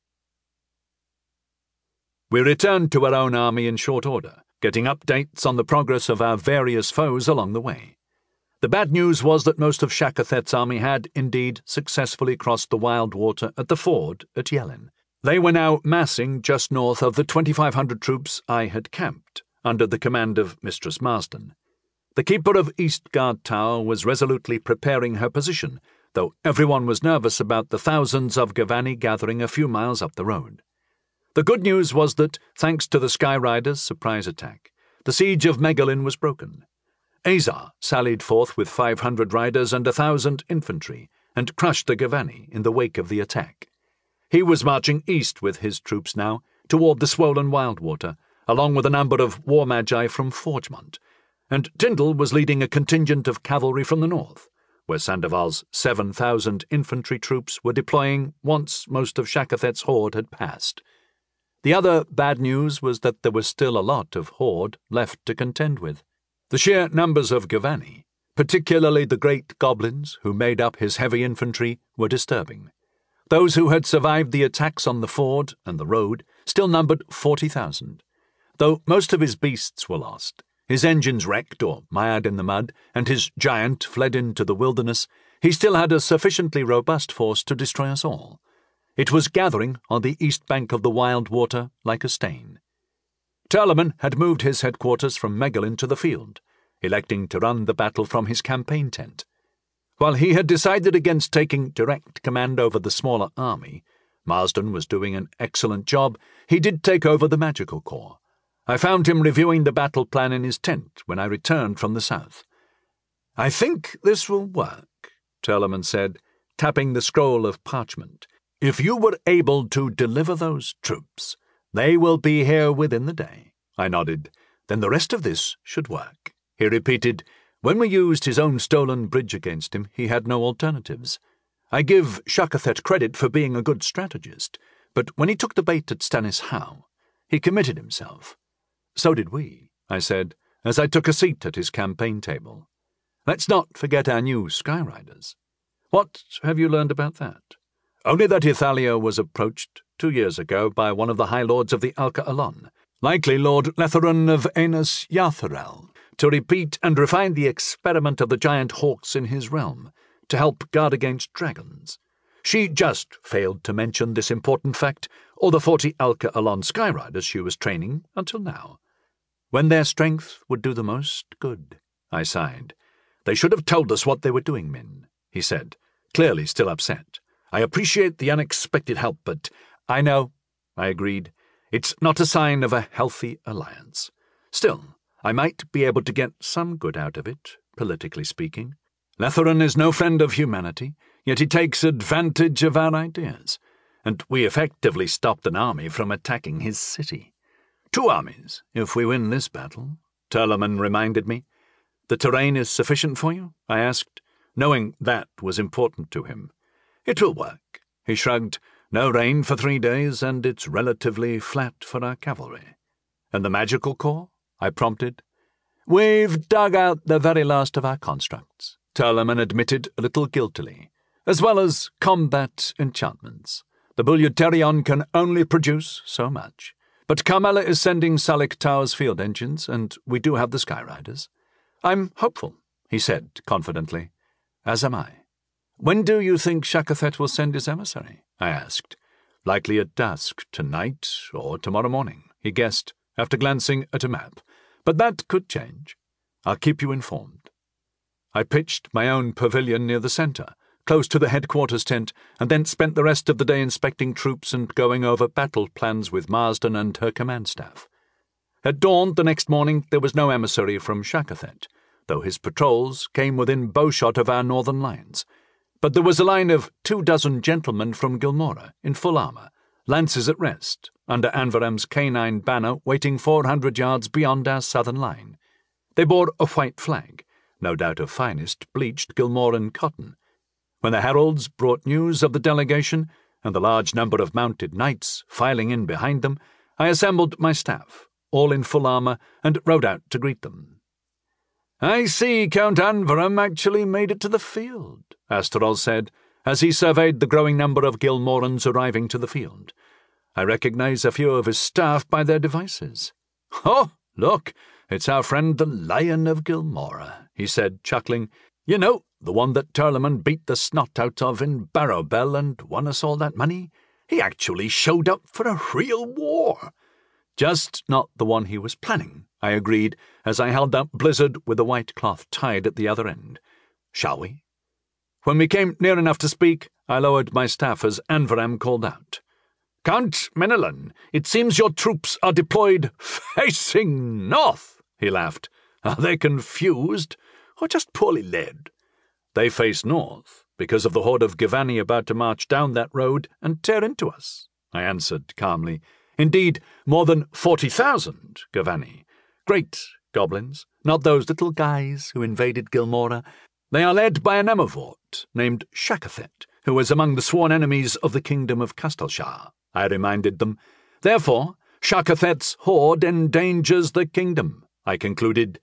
We returned to our own army in short order, getting updates on the progress of our various foes along the way. The bad news was that most of Shakathet's army had, indeed, successfully crossed the Wild Water at the ford at Yellin. They were now massing just north of the 2,500 troops I had camped, under the command of Mistress Marsden. The keeper of East Guard Tower was resolutely preparing her position, though everyone was nervous about the thousands of Gavani gathering a few miles up the road. The good news was that, thanks to the Skyriders' surprise attack, the siege of Megalin was broken. Azar sallied forth with 500 riders and 1,000 infantry, and crushed the Gavani in the wake of the attack. He was marching east with his troops now, toward the swollen Wildwater, along with a number of war magi from Forgemont, and Tyndall was leading a contingent of cavalry from the north, where Sandoval's 7,000 infantry troops were deploying once most of Shakathet's horde had passed. The other bad news was that there was still a lot of horde left to contend with. The sheer numbers of Gavani, particularly the great goblins who made up his heavy infantry, were disturbing. Those who had survived the attacks on the ford and the road still numbered 40,000. Though most of his beasts were lost, his engines wrecked or mired in the mud, and his giant fled into the wilderness, he still had a sufficiently robust force to destroy us all. It was gathering on the east bank of the Wild Water like a stain. Turleman had moved his headquarters from Megalin to the field, electing to run the battle from his campaign tent. While he had decided against taking direct command over the smaller army, Marsden was doing an excellent job. He did take over the Magical Corps. I found him reviewing the battle plan in his tent when I returned from the south. "I think this will work," Turleman said, tapping the scroll of parchment. "If you were able to deliver those troops, they will be here within the day." I nodded. "Then the rest of this should work." He repeated, "When we used his own stolen bridge against him, he had no alternatives. I give Shakathet credit for being a good strategist, but when he took the bait at Stannis Howe, he committed himself." "So did we," I said, as I took a seat at his campaign table. "Let's not forget our new Skyriders. What have you learned about that?" "Only that Ithalia was approached 2 years ago by one of the High Lords of the Alca Alon, likely Lord Letheron of Aenus Yatharel, to repeat and refine the experiment of the giant hawks in his realm, to help guard against dragons. She just failed to mention this important fact, or the 40 Alca Alon Skyriders she was training until now. When their strength would do the most good," I sighed. "They should have told us what they were doing, Min," he said, clearly still upset. "I appreciate the unexpected help, but—" "I know," I agreed. "It's not a sign of a healthy alliance. Still, I might be able to get some good out of it, politically speaking. Letheron is no friend of humanity, yet he takes advantage of our ideas, and we effectively stopped an army from attacking his city. 2 armies, if we win this battle," Turleman reminded me. "The terrain is sufficient for you?" I asked, knowing that was important to him. "It will work," he shrugged. "No rain for 3 days, and it's relatively flat for our cavalry." "And the Magical Corps?" I prompted. "We've dug out the very last of our constructs," Turleman admitted a little guiltily, "as well as combat enchantments. The Bulyuterion can only produce so much. But Carmela is sending Salik Tower's field engines, and we do have the Skyriders." "I'm hopeful," he said confidently. "As am I." "When do you think Shakathet will send his emissary?" I asked. "Likely at dusk, tonight or tomorrow morning," he guessed, after glancing at a map. "But that could change. I'll keep you informed." I pitched my own pavilion near the centre, close to the headquarters tent, and then spent the rest of the day inspecting troops and going over battle plans with Marsden and her command staff. At dawn the next morning there was no emissary from Shakathet, though his patrols came within bowshot of our northern lines. But there was a line of 24 gentlemen from Gilmora, in full armour, lances at rest, under Anveram's canine banner waiting 400 yards beyond our southern line. They bore a white flag, no doubt of finest bleached Gilmoran cotton. When the heralds brought news of the delegation, and the large number of mounted knights filing in behind them, I assembled my staff, all in full armour, and rode out to greet them. "I see Count Anveram actually made it to the field," Asterol said, as he surveyed the growing number of Gilmorans arriving to the field. "I recognise a few of his staff by their devices." "Oh, look, it's our friend the Lion of Gilmora," he said, chuckling. "You know, the one that Turleman beat the snot out of in Barrowbell and won us all that money? He actually showed up for a real war." "Just not the one he was planning," I agreed, as I held up Blizzard with a white cloth tied at the other end. "Shall we?" When we came near enough to speak, I lowered my staff as Anveram called out. "Count Menelon, it seems your troops are deployed facing north," he laughed. "Are they confused, or just poorly led?" "They face north, because of the horde of Gavani about to march down that road and tear into us," I answered calmly. "Indeed, more than 40,000 Gavani. Great goblins, not those little guys who invaded Gilmora. They are led by an Emavort named Shakathet, who is among the sworn enemies of the kingdom of Castelshar," I reminded them. "Therefore, Shakathet's horde endangers the kingdom," I concluded.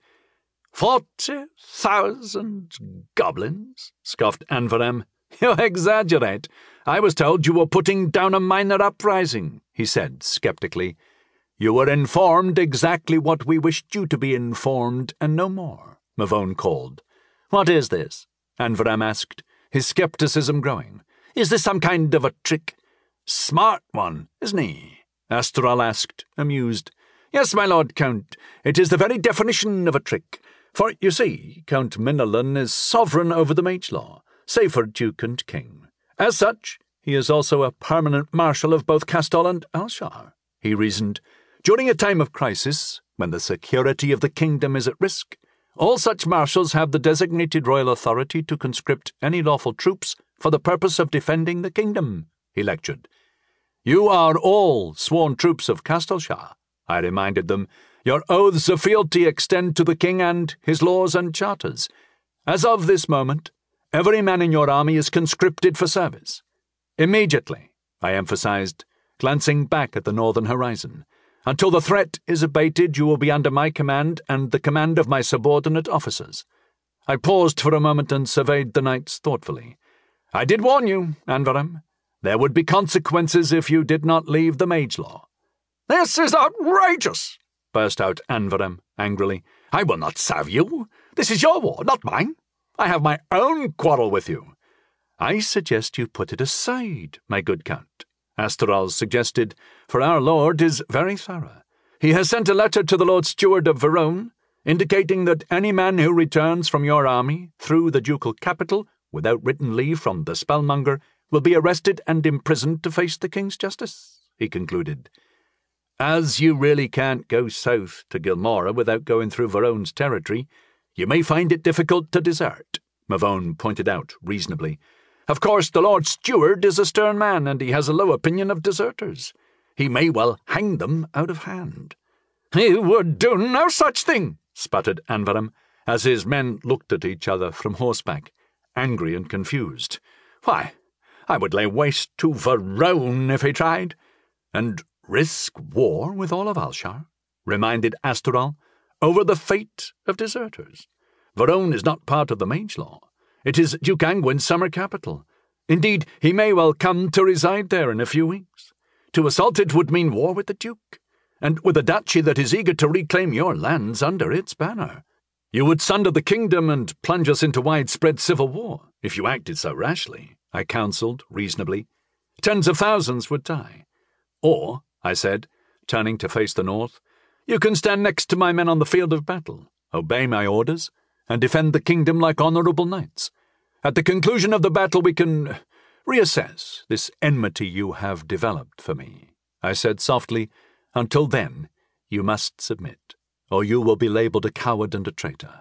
40,000 goblins?" scoffed Anveram. "You exaggerate. I was told you were putting down a minor uprising," he said sceptically. "You were informed exactly what we wished you to be informed, and no more," Mavone called. "What is this?" Anveram asked, his scepticism growing. "Is this some kind of a trick?" "Smart one, isn't he?" Asterol asked, amused. "Yes, my lord Count, it is the very definition of a trick. For, you see, Count Menelon is sovereign over the mage law, save for Duke and King. As such, he is also a permanent marshal of both Castol and Alshar," he reasoned. "During a time of crisis, when the security of the kingdom is at risk, all such marshals have the designated royal authority to conscript any lawful troops for the purpose of defending the kingdom," he lectured. "You are all sworn troops of Castelshar," I reminded them. "Your oaths of fealty extend to the king and his laws and charters. As of this moment, every man in your army is conscripted for service. Immediately," I emphasized, glancing back at the northern horizon. "Until the threat is abated, you will be under my command and the command of my subordinate officers." I paused for a moment and surveyed the knights thoughtfully. "I did warn you, Anveram. There would be consequences if you did not leave the mage law." "This is outrageous!" burst out Anveram angrily. "I will not serve you. This is your war, not mine. I have my own quarrel with you." "I suggest you put it aside, my good Count," Asterol suggested, "for our lord is very thorough. He has sent a letter to the Lord Steward of Verone, indicating that any man who returns from your army through the ducal capital without written leave from the spellmonger will be arrested and imprisoned to face the king's justice," he concluded. "As you really can't go south to Gilmora without going through Verone's territory, you may find it difficult to desert," Mavone pointed out reasonably. "Of course, the Lord Steward is a stern man, and he has a low opinion of deserters. He may well hang them out of hand." "He would do no such thing," sputtered Anveram, as his men looked at each other from horseback, angry and confused. "Why, I would lay waste to Verone if he tried." "And risk war with all of Alshar," reminded Asterol, "over the fate of deserters. Verone is not part of the mage law. It is Duke Angwin's summer capital. Indeed, he may well come to reside there in a few weeks. To assault it would mean war with the Duke, and with a duchy that is eager to reclaim your lands under its banner. You would sunder the kingdom and plunge us into widespread civil war, if you acted so rashly," I counselled reasonably. "Tens of thousands would die. Or," I said, turning to face the north, "you can stand next to my men on the field of battle, obey my orders, and defend the kingdom like honourable knights. At the conclusion of the battle we can reassess this enmity you have developed for me," I said softly. "Until then, You must submit, or you will be labelled a coward and a traitor.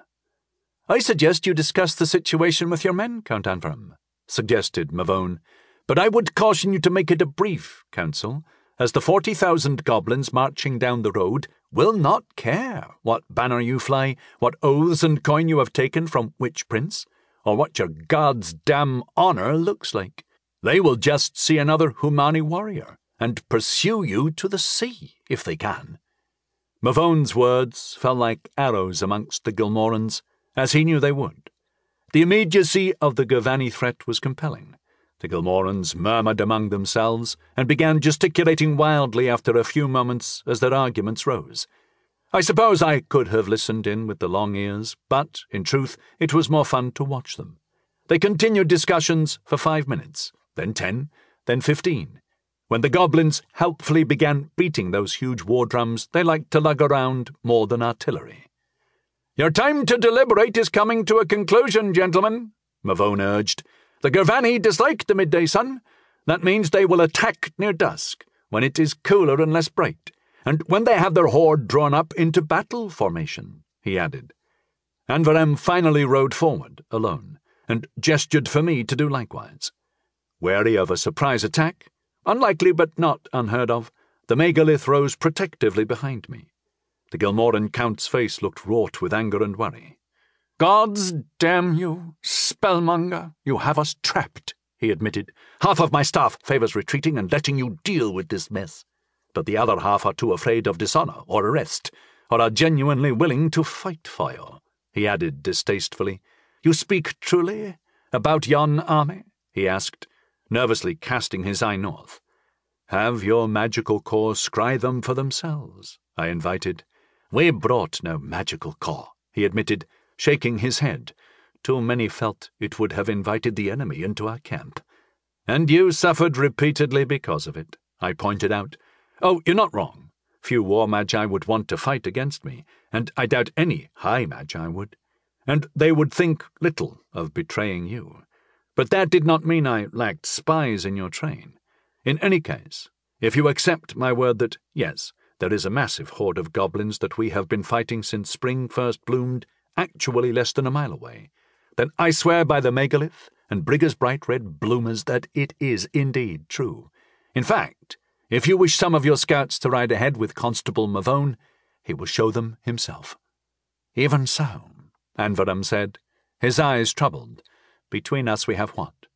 I suggest you discuss the situation with your men, Count Anveram, suggested Mavone, but I would caution you to make it a brief council, as the 40,000 goblins marching down the road will not care what banner you fly, what oaths and coin you have taken from which prince, or what your God's damn honour looks like. They will just see another Humani warrior, and pursue you to the sea, if they can. Mavone's words fell like arrows amongst the Gilmorans, as he knew they would. The immediacy of the Gavani threat was compelling. The Gilmorans murmured among themselves, and began gesticulating wildly after a few moments as their arguments rose. I suppose I could have listened in with the long ears, but, in truth, it was more fun to watch them. They continued discussions for 5 minutes, then 10, then 15. When the goblins helpfully began beating those huge war drums they liked to lug around more than artillery. "Your time to deliberate is coming to a conclusion, gentlemen," Mavone urged. "The Gavani dislike the midday sun. That means they will attack near dusk, when it is cooler and less bright, and when they have their horde drawn up into battle formation," he added. Anveram finally rode forward, alone, and gestured for me to do likewise. Wary of a surprise attack, unlikely but not unheard of, the megalith rose protectively behind me. The Gilmoran count's face looked wrought with anger and worry. "Gods damn you, spellmonger, you have us trapped," he admitted. "Half of my staff favours retreating and letting you deal with this mess, but the other half are too afraid of dishonour or arrest, or are genuinely willing to fight for you," he added distastefully. "You speak truly about yon army?" he asked, nervously casting his eye north. "Have your magical corps scry them for themselves," I invited. "We brought no magical corps," he admitted, shaking his head. "Too many felt it would have invited the enemy into our camp." "And you suffered repeatedly because of it," I pointed out. "Oh, you're not wrong. Few war magi would want to fight against me, and I doubt any high magi would. And they would think little of betraying you. But that did not mean I lacked spies in your train. In any case, if you accept my word that, yes, there is a massive horde of goblins that we have been fighting since spring first bloomed, actually less than a mile away, then I swear by the megalith and Brigger's bright red bloomers that it is indeed true. In fact, if you wish some of your scouts to ride ahead with Constable Mavone, he will show them himself." "Even so," Anveram said, his eyes troubled. "Between us we have what?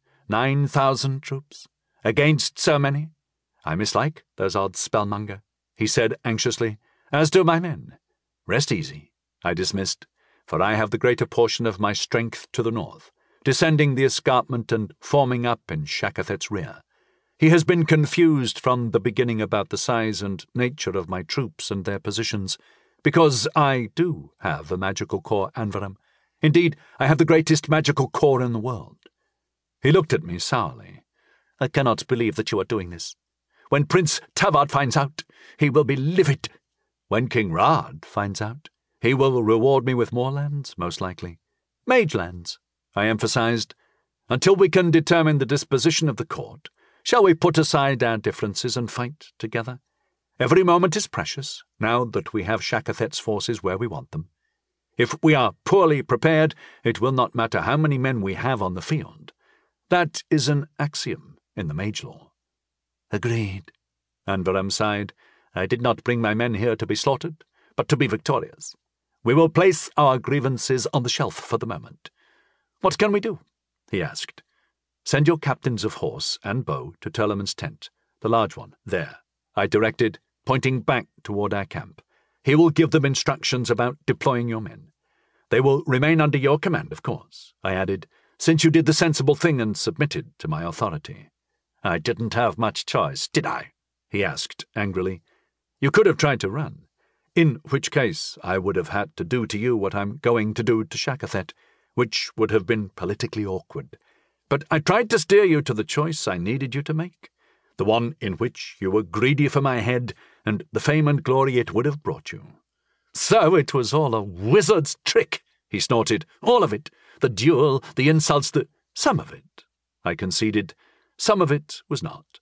9,000 troops? Against so many? I mislike those odd spellmonger," he said anxiously, "as do my men. Rest easy," I dismissed, "for I have the greater portion of my strength to the north, descending the escarpment and forming up in Shakathet's rear. He has been confused from the beginning about the size and nature of my troops and their positions, because I do have a magical corps, Anveram. Indeed, I have the greatest magical corps in the world." He looked at me sourly. "I cannot believe that you are doing this. When Prince Tavard finds out, he will be livid. When King Rad finds out, he will reward me with more lands, most likely. Mage lands," I emphasized. "Until we can determine the disposition of the court, shall we put aside our differences and fight together? Every moment is precious, now that we have Shakathet's forces where we want them. If we are poorly prepared, it will not matter how many men we have on the field. That is an axiom in the mage law." "Agreed," Anveram sighed. "I did not bring my men here to be slaughtered, but to be victorious. We will place our grievances on the shelf for the moment. What can we do?" he asked. "Send your captains of horse and bow to Turleman's tent, the large one, there," I directed, pointing back toward our camp. "He will give them instructions about deploying your men. They will remain under your command, of course," I added, "since you did the sensible thing and submitted to my authority." "I didn't have much choice, did I?" he asked angrily. "You could have tried to run, in which case I would have had to do to you what I'm going to do to Shakathet, which would have been politically awkward. But I tried to steer you to the choice I needed you to make, the one in which you were greedy for my head and the fame and glory it would have brought you." "So it was all a wizard's trick," he snorted. "All of it. The duel, the insults, some of it," I conceded. "Some of it was not.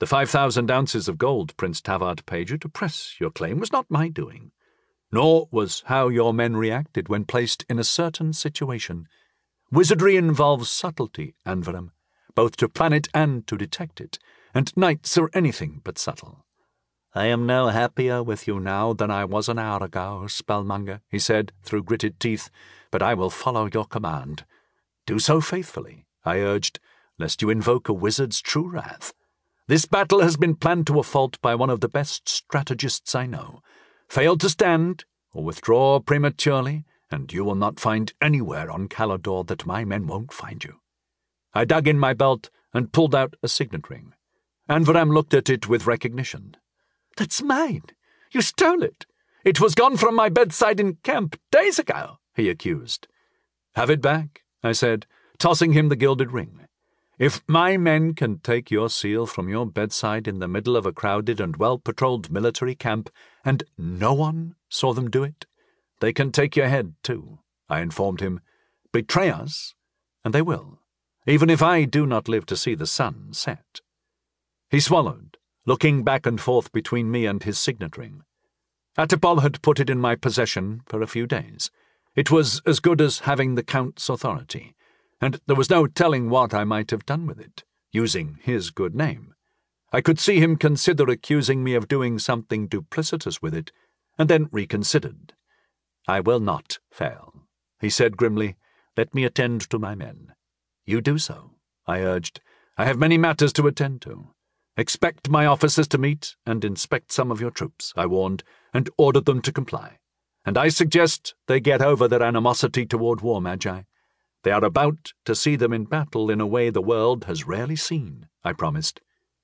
The 5,000 ounces of gold Prince Tavart paid you to press your claim was not my doing, nor was how your men reacted when placed in a certain situation. Wizardry involves subtlety, Anvaram, both to plan it and to detect it, and knights are anything but subtle. I am no happier with you now than I was an hour ago, Spellmonger, he said through gritted teeth, but I will follow your command. Do so faithfully, I urged, lest you invoke a wizard's true wrath. This battle has been planned to a fault by one of the best strategists I know. Fail to stand, or withdraw prematurely, and you will not find anywhere on Calador that my men won't find you. I dug in my belt and pulled out a signet ring. Anvaram looked at it with recognition. That's mine. You stole it. It was gone from my bedside in camp days ago, he accused. Have it back, I said, tossing him the gilded ring. If my men can take your seal from your bedside in the middle of a crowded and well-patrolled military camp, and no one saw them do it, they can take your head too, I informed him. Betray us, and they will, even if I do not live to see the sun set. He swallowed, looking back and forth between me and his signet ring. Atipal had put it in my possession for a few days. It was as good as having the Count's authority, and there was no telling what I might have done with it, using his good name. I could see him consider accusing me of doing something duplicitous with it, and then reconsidered. I will not fail, he said grimly. Let me attend to my men. You do so, I urged. I have many matters to attend to. Expect my officers to meet and inspect some of your troops, I warned, and ordered them to comply. And I suggest they get over their animosity toward war magi. They are about to see them in battle in a way the world has rarely seen, I promised.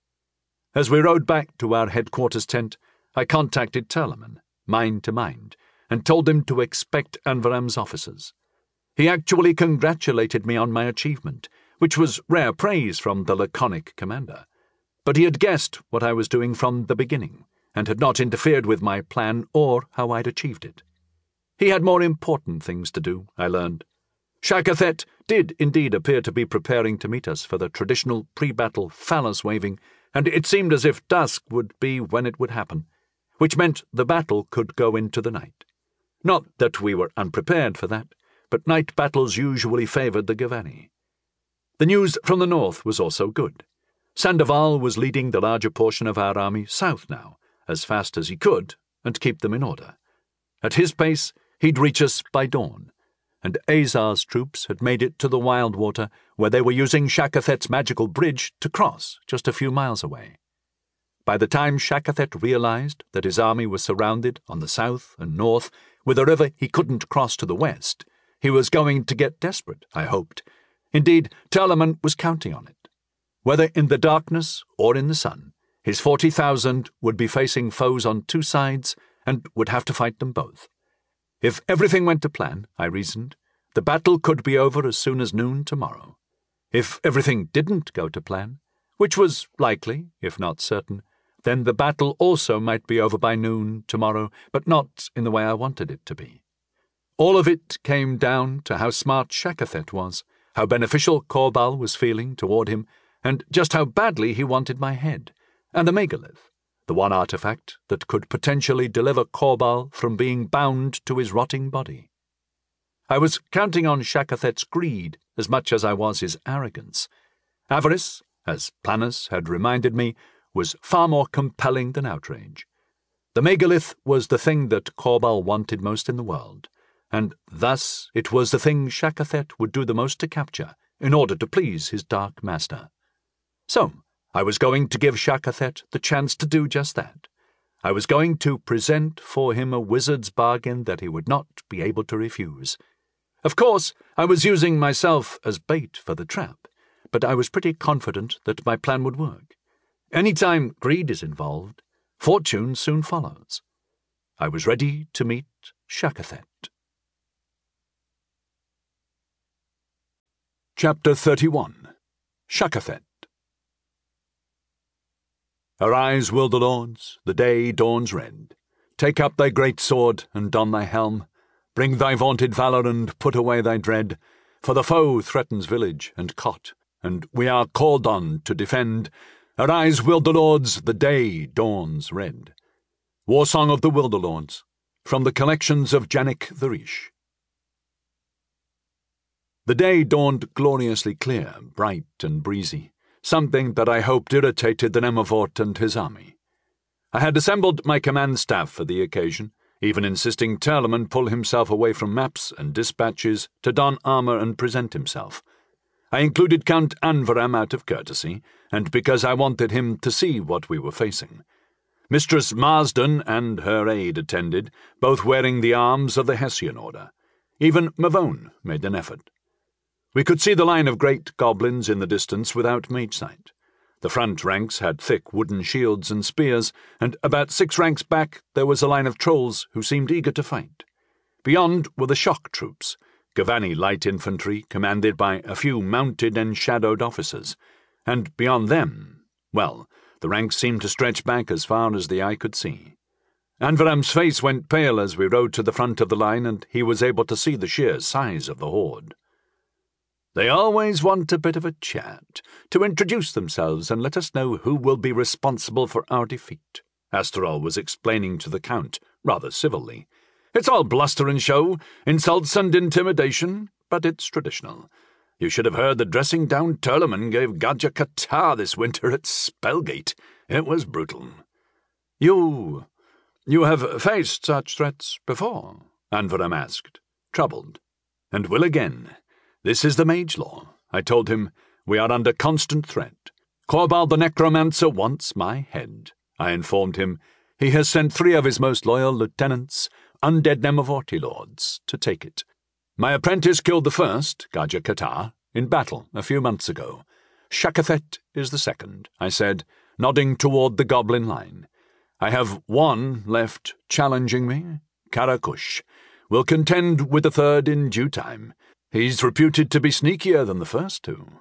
As we rode back to our headquarters tent, I contacted Turleman, mind to mind, and told him to expect Anvaram's officers. He actually congratulated me on my achievement, which was rare praise from the laconic commander. But he had guessed what I was doing from the beginning, and had not interfered with my plan or how I'd achieved it. He had more important things to do, I learned. Shakathet did indeed appear to be preparing to meet us for the traditional pre-battle phallus-waving, and it seemed as if dusk would be when it would happen, which meant the battle could go into the night. Not that we were unprepared for that, but night battles usually favoured the Gavani. The news from the north was also good. Sandoval was leading the larger portion of our army south now, as fast as he could, and keep them in order. At his pace, he'd reach us by dawn, and Azar's troops had made it to the Wildwater, where they were using Shakathet's magical bridge to cross just a few miles away. By the time Shakathet realized that his army was surrounded on the south and north with a river he couldn't cross to the west, he was going to get desperate, I hoped. Indeed, Turleman was counting on it. Whether in the darkness or in the sun, his 40,000 would be facing foes on two sides and would have to fight them both. If everything went to plan, I reasoned, the battle could be over as soon as noon tomorrow. If everything didn't go to plan, which was likely, if not certain, then the battle also might be over by noon tomorrow, but not in the way I wanted it to be. All of it came down to how smart Shakathet was, how beneficial Korbal was feeling toward him, and just how badly he wanted my head, and the megalith, the one artifact that could potentially deliver Korbal from being bound to his rotting body. I was counting on Shakathet's greed as much as I was his arrogance. Avarice, as Planus had reminded me, was far more compelling than outrage. The megalith was the thing that Korbal wanted most in the world, and thus it was the thing Shakathet would do the most to capture in order to please his dark master. So, I was going to give Shakathet the chance to do just that. I was going to present for him a wizard's bargain that he would not be able to refuse. Of course, I was using myself as bait for the trap, but I was pretty confident that my plan would work. Any time greed is involved, fortune soon follows. I was ready to meet Shakathet. Chapter 31. Shakathet. Arise, Wilderlords, the day dawns red. Take up thy great sword and don thy helm. Bring thy vaunted valour and put away thy dread. For the foe threatens village and cot, and we are called on to defend, Arise, Wilderlords, the day dawns red. War Song of the Wilderlords, from the collections of Janik the Rish. The day dawned gloriously clear, bright and breezy, something that I hoped irritated the Nemavort and his army. I had assembled my command staff for the occasion, even insisting Turleman pull himself away from maps and dispatches to don armour and present himself. I included Count Anvaram out of courtesy, and because I wanted him to see what we were facing. Mistress Marsden and her aide attended, both wearing the arms of the Hessian Order. Even Mavone made an effort. We could see the line of great goblins in the distance without mage sight. The front ranks had thick wooden shields and spears, and about 6 ranks back there was a line of trolls who seemed eager to fight. Beyond were the shock troops, Gavani light infantry commanded by a few mounted and shadowed officers, and beyond them, well, the ranks seemed to stretch back as far as the eye could see. Anvaram's face went pale as we rode to the front of the line, and he was able to see the sheer size of the horde. "They always want a bit of a chat, to introduce themselves and let us know who will be responsible for our defeat," Asterol was explaining to the Count, rather civilly. "It's all bluster and show, insults and intimidation, but it's traditional. You should have heard the dressing down Turleman gave Gadja Katar this winter at Spellgate. It was brutal." You have faced such threats before?" Anvaram asked, troubled. "And will again. This is the mage law," I told him. "We are under constant threat. Korbal the Necromancer wants my head," I informed him. "He has sent 3 of his most loyal lieutenants, undead Nemavorti lords, to take it. My apprentice killed the first, Gadja Katar, in battle a few months ago. Shakathet is the second," I said, nodding toward the goblin line. "I have 1 left challenging me, Karakush. Will contend with the third in due time. He's reputed to be sneakier than the first 2.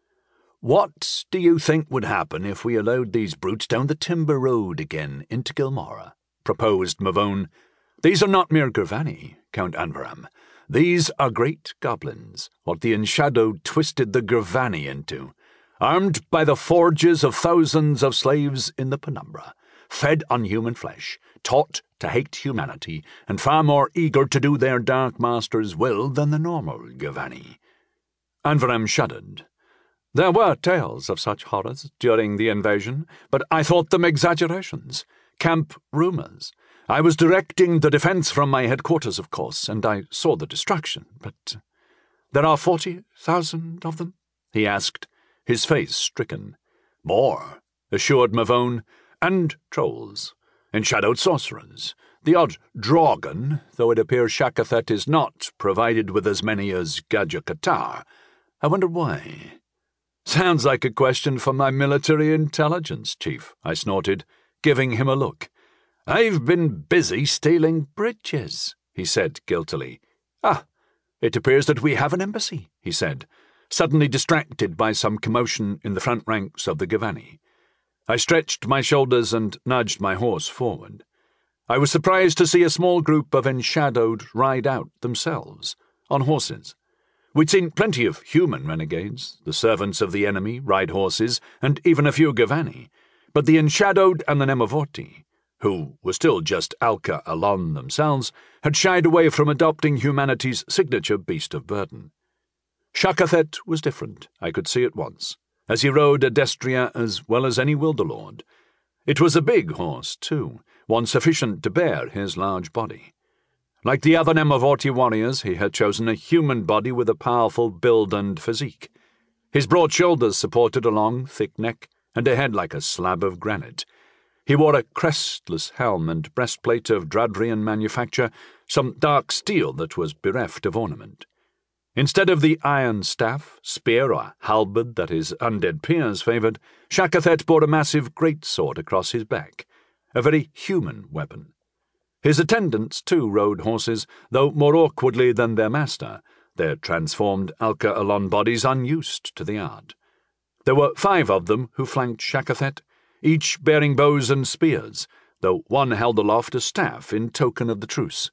"What do you think would happen if we allowed these brutes down the timber road again into Gilmora?" proposed Mavone. "These are not mere Gravani, Count Anvaram. These are great goblins, what the Enshadowed twisted the Gravani into, armed by the forges of thousands of slaves in the penumbra, fed on human flesh, taught to hate humanity, and far more eager to do their Dark Master's will than the normal Gavani." Anvaram shuddered. "There were tales of such horrors during the invasion, but I thought them exaggerations, camp rumours. I was directing the defence from my headquarters, of course, and I saw the destruction, but there are 40,000 of them?" he asked, his face stricken. "More," assured Mavone, "and trolls, enshadowed sorcerers, the odd Drogon, though it appears Shakathet is not provided with as many as Gadja Katar. I wonder why." "Sounds like a question for my military intelligence chief," I snorted, giving him a look. "I've been busy stealing bridges," he said guiltily. "Ah, it appears that we have an embassy," he said, suddenly distracted by some commotion in the front ranks of the Gavani. I stretched my shoulders and nudged my horse forward. I was surprised to see a small group of Enshadowed ride out themselves, on horses. We'd seen plenty of human renegades, the servants of the enemy, ride horses, and even a few Gavani, but the Enshadowed and the Nemavorti, who were still just Alka Alon themselves, had shied away from adopting humanity's signature beast of burden. Shakathet was different, I could see at once, as he rode a Destria as well as any Wilderlord. It was a big horse, too, one sufficient to bear his large body. Like the other Nemavorti warriors, he had chosen a human body with a powerful build and physique. His broad shoulders supported a long, thick neck, and a head like a slab of granite. He wore a crestless helm and breastplate of Dradrian manufacture, some dark steel that was bereft of ornament. Instead of the iron staff, spear, or halberd that his undead peers favoured, Shakathet bore a massive greatsword across his back, a very human weapon. His attendants, too, rode horses, though more awkwardly than their master, their transformed Alka Alon bodies unused to the art. There were 5 of them who flanked Shakathet, each bearing bows and spears, though one held aloft a staff in token of the truce.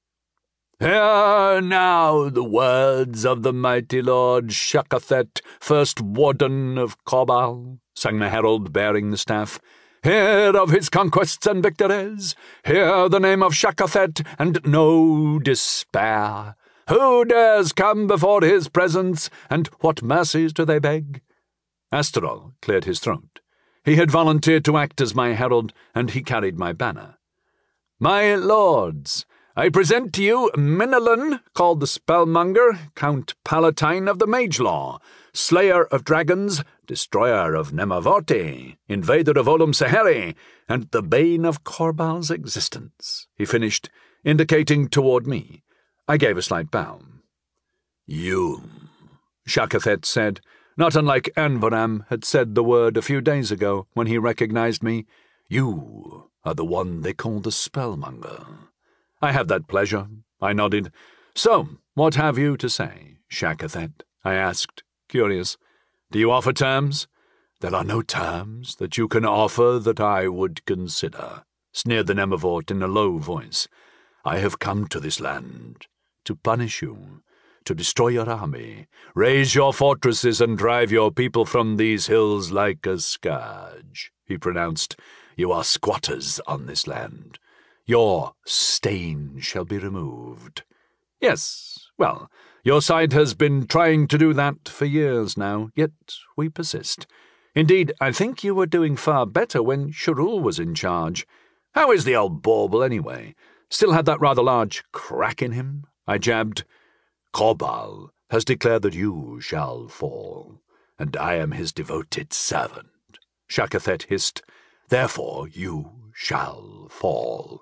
"Hear now the words of the mighty Lord Shakathet, first Warden of Korbal," sang the herald bearing the staff. "Hear of his conquests and victories, hear the name of Shakathet, and no despair. Who dares come before his presence, and what mercies do they beg?" Asterol cleared his throat. He had volunteered to act as my herald, and he carried my banner. "My lords, I present to you Minilin, called the Spellmonger, Count Palatine of the Mage-Law, slayer of dragons, destroyer of Nemavorte, invader of Ollum Saheri, and the bane of Korbal's existence," he finished, indicating toward me. I gave a slight bow. "You," Shakathet said, not unlike Anvoram had said the word a few days ago when he recognized me. "You are the one they call the Spellmonger." "I have that pleasure," I nodded. "So, what have you to say, Shakathet?" I asked, curious. "Do you offer terms?" "There are no terms that you can offer that I would consider," sneered the Nemavort in a low voice. "I have come to this land to punish you, to destroy your army, raise your fortresses, and drive your people from these hills like a scourge," he pronounced. "You are squatters on this land. Your stain shall be removed." "Yes, well, your side has been trying to do that for years now, yet we persist. Indeed, I think you were doing far better when Shurul was in charge. How is the old bauble, anyway? Still had that rather large crack in him?" I jabbed. "Korbal has declared that you shall fall, and I am his devoted servant," Shakathet hissed. "Therefore you shall fall."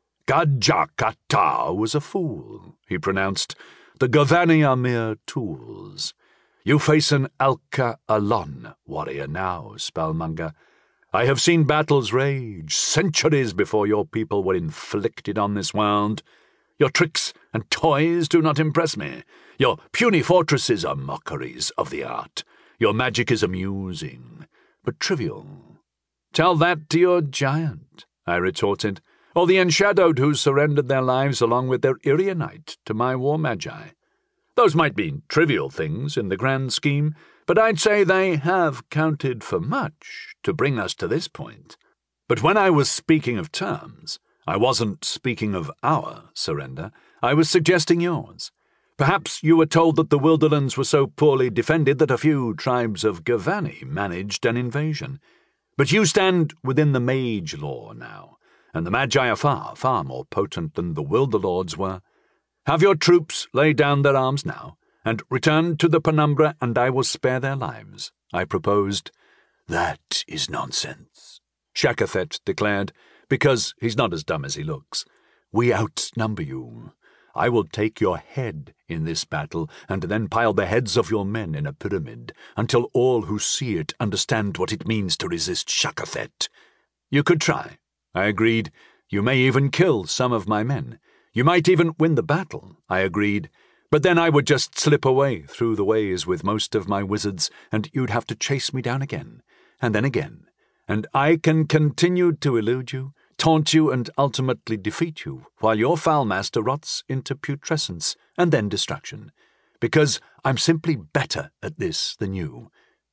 "Gajakata was a fool," he pronounced. "The Gavani are mere tools. You face an Alka Alon warrior now, Spellmonger. I have seen battles rage centuries before your people were inflicted on this world. Your tricks and toys do not impress me. Your puny fortresses are mockeries of the art. Your magic is amusing, but trivial." "Tell that to your giant," I retorted, "or the Enshadowed who surrendered their lives along with their Irionite to my war magi. Those might be trivial things in the grand scheme, but I'd say they have counted for much to bring us to this point. But when I was speaking of terms, I wasn't speaking of our surrender. I was suggesting yours. Perhaps you were told that the Wilderlands were so poorly defended that a few tribes of Gavani managed an invasion. But you stand within the Mage Law now, and the Magi are far, far more potent than the Wilderlords were. Have your troops lay down their arms now, and return to the Penumbra, and I will spare their lives," I proposed. "That is nonsense," Shakathet declared, "because he's not as dumb as he looks. We outnumber you. I will take your head in this battle, and then pile the heads of your men in a pyramid, until all who see it understand what it means to resist Shakathet." "You could try," I agreed. "You may even kill some of my men. You might even win the battle," I agreed. "But then I would just slip away through the ways with most of my wizards, and you'd have to chase me down again, and then again. And I can continue to elude you, taunt you, and ultimately defeat you, while your Foulmaster rots into putrescence and then destruction, because I'm simply better at this than you.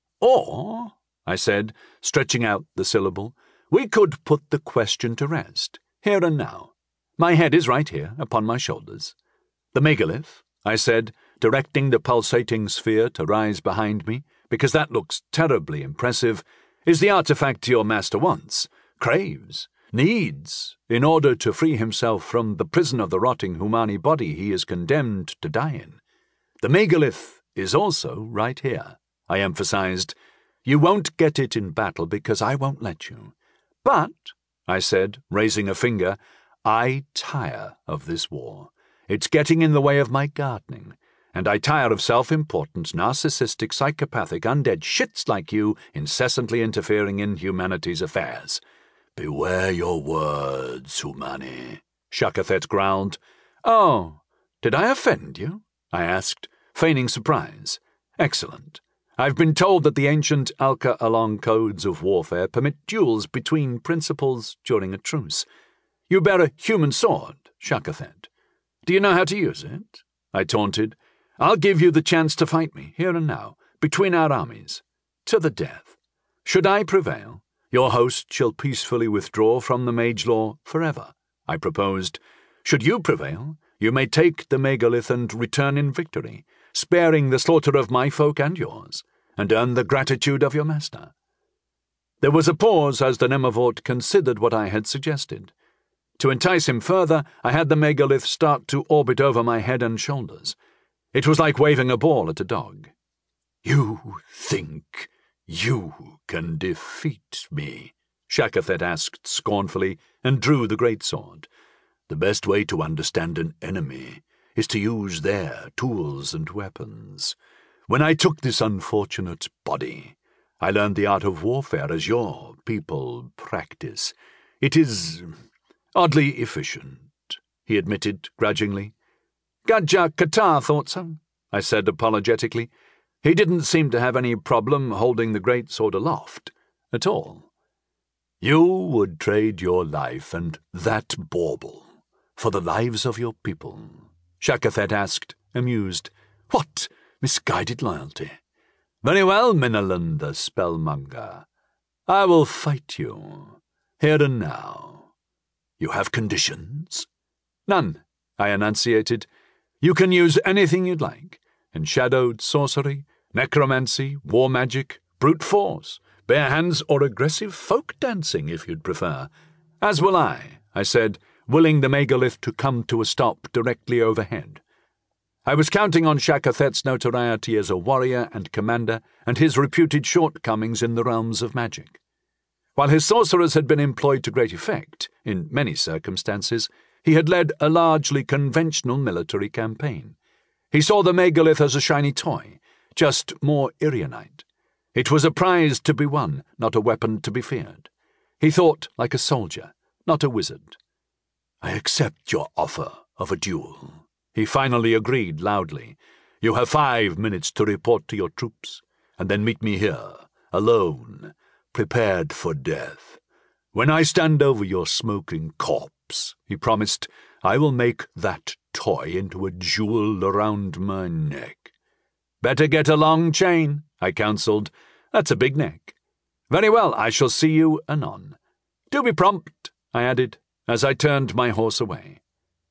Or," I said, stretching out the syllable, "we could put the question to rest, here and now. My head is right here, upon my shoulders. The megalith," I said, directing the pulsating sphere to rise behind me, because that looks terribly impressive, "is the artifact your master wants, craves, needs, in order to free himself from the prison of the rotting Humani body he is condemned to die in. The megalith is also right here," I emphasized. "You won't get it in battle because I won't let you. But," I said, raising a finger, "I tire of this war. It's getting in the way of my gardening, and I tire of self-important, narcissistic, psychopathic, undead shits like you incessantly interfering in humanity's affairs." "Beware your words, Humani," Shakathet growled. "Oh, did I offend you?" I asked, feigning surprise. "Excellent. I've been told that the ancient Alka Alon codes of warfare permit duels between principals during a truce. You bear a human sword, Shakathet. Do you know how to use it?" I taunted. "I'll give you the chance to fight me, here and now, between our armies. To the death. Should I prevail, your host shall peacefully withdraw from the Mage Law forever, I proposed. Should you prevail, you may take the megalith and return in victory, sparing the slaughter of my folk and yours, and earn the gratitude of your master. There was a pause as the Nemavort considered what I had suggested. To entice him further, I had the megalith start to orbit over my head and shoulders. It was like waving a ball at a dog. "You think you can defeat me?" Shakathet asked scornfully, and drew the greatsword. "The best way to understand an enemy is to use their tools and weapons. When I took this unfortunate body, I learned the art of warfare as your people practice. It is oddly efficient," he admitted grudgingly. "Gadja Katar thought so," I said apologetically. He didn't seem to have any problem holding the greatsword aloft at all. "You would trade your life and that bauble for the lives of your people?" Shakathet asked, amused. "What misguided loyalty! Very well, Minalan the Spellmonger. I will fight you, here and now. You have conditions?" "None," I enunciated. "You can use anything you'd like. Enshadowed sorcery, necromancy, war magic, brute force, bare hands, or aggressive folk dancing, if you'd prefer." "As will I said, willing the megalith to come to a stop directly overhead. I was counting on Shakathet's notoriety as a warrior and commander and his reputed shortcomings in the realms of magic. While his sorcerers had been employed to great effect, in many circumstances, he had led a largely conventional military campaign. He saw the megalith as a shiny toy, just more Irianite. It was a prize to be won, not a weapon to be feared. He thought like a soldier, not a wizard. "I accept your offer of a duel," he finally agreed loudly. "You have 5 minutes to report to your troops, and then meet me here, alone, prepared for death. When I stand over your smoking corpse," he promised, "I will make that toy into a jewel around my neck." "Better get a long chain," I counselled. "That's a big neck." "Very well, I shall see you anon. Do be prompt," I added, as I turned my horse away.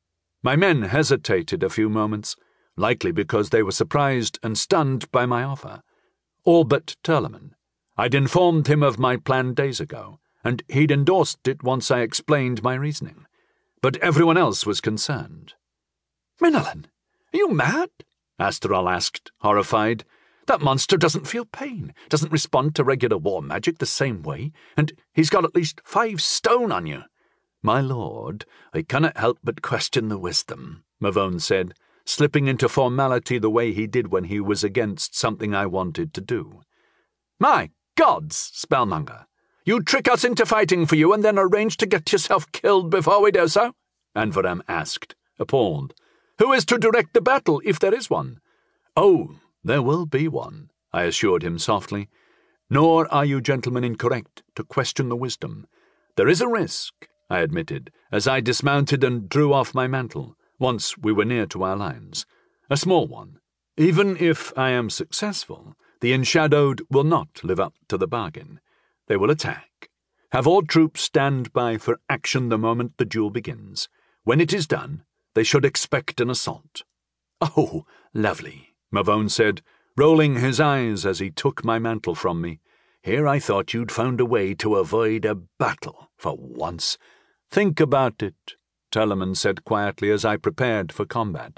My men hesitated a few moments, likely because they were surprised and stunned by my offer. All but Turleman. I'd informed him of my plan days ago, and he'd endorsed it once I explained my reasoning. But everyone else was concerned. "Minalan, are you mad?" Astral asked, horrified. "That monster doesn't feel pain, doesn't respond to regular war magic the same way, and he's got at least 5 stone on you." "My lord, I cannot help but question the wisdom," Mavone said, slipping into formality the way he did when he was against something I wanted to do. "My gods, Spellmonger! You trick us into fighting for you and then arrange to get yourself killed before we do so?" Anvaram asked, appalled. "Who is to direct the battle, if there is one?" "Oh, there will be one," I assured him softly. "Nor are you gentlemen incorrect to question the wisdom. There is a risk," I admitted, as I dismounted and drew off my mantle, once we were near to our lines. "A small one. Even if I am successful, the Enshadowed will not live up to the bargain. They will attack. Have all troops stand by for action the moment the duel begins. When it is done, they should expect an assault." "Oh, lovely," Mavone said, rolling his eyes as he took my mantle from me. "Here I thought you'd found a way to avoid a battle, for once." "Think about it," Turleman said quietly as I prepared for combat.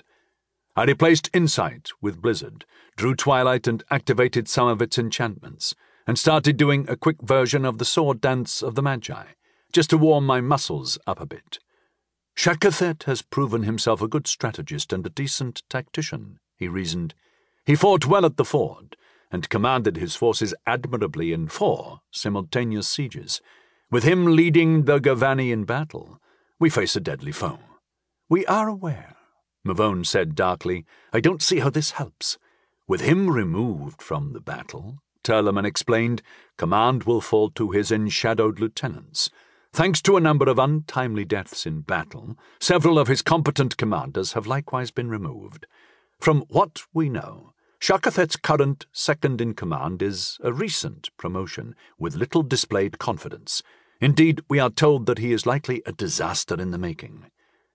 I replaced Insight with Blizzard, drew Twilight and activated some of its enchantments, and started doing a quick version of the sword dance of the Magi, just to warm my muscles up a bit. "Shakathet has proven himself a good strategist and a decent tactician," he reasoned. "He fought well at the ford, and commanded his forces admirably in 4 simultaneous sieges. With him leading the Gavani in battle, we face a deadly foe." "We are aware," Mavone said darkly. "I don't see how this helps." "With him removed from the battle," Turleman explained, "command will fall to his enshadowed lieutenants. Thanks to a number of untimely deaths in battle, several of his competent commanders have likewise been removed. From what we know, Shakathet's current second-in-command is a recent promotion, with little displayed confidence. Indeed, we are told that he is likely a disaster in the making.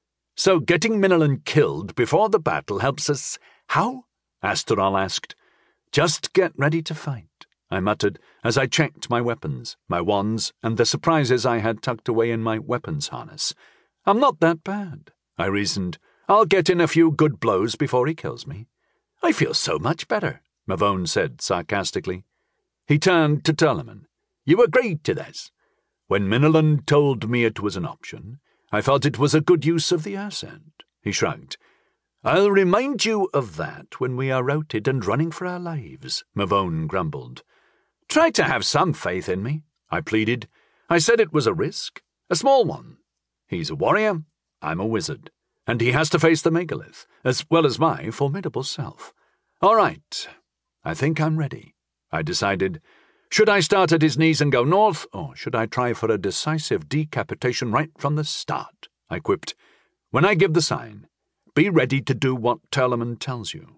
So getting Minilan killed before the battle helps us— How? Asteral asked. Just get ready to fight, I muttered as I checked my weapons, my wands, and the surprises I had tucked away in my weapons harness. I'm not that bad, I reasoned. I'll get in a few good blows before he kills me. I feel so much better, Mavone said sarcastically. He turned to Turleman. You agreed to this. When Minilan told me it was an option, I felt it was a good use of the asset. He shrugged. I'll remind you of that when we are routed and running for our lives, Mavone grumbled. Try to have some faith in me, I pleaded. I said it was a risk, a small one. He's a warrior, I'm a wizard, and he has to face the megalith, as well as my formidable self. All right, I think I'm ready, I decided. Should I start at his knees and go north, or should I try for a decisive decapitation right from the start? I quipped. When I give the sign, be ready to do what Turleman tells you.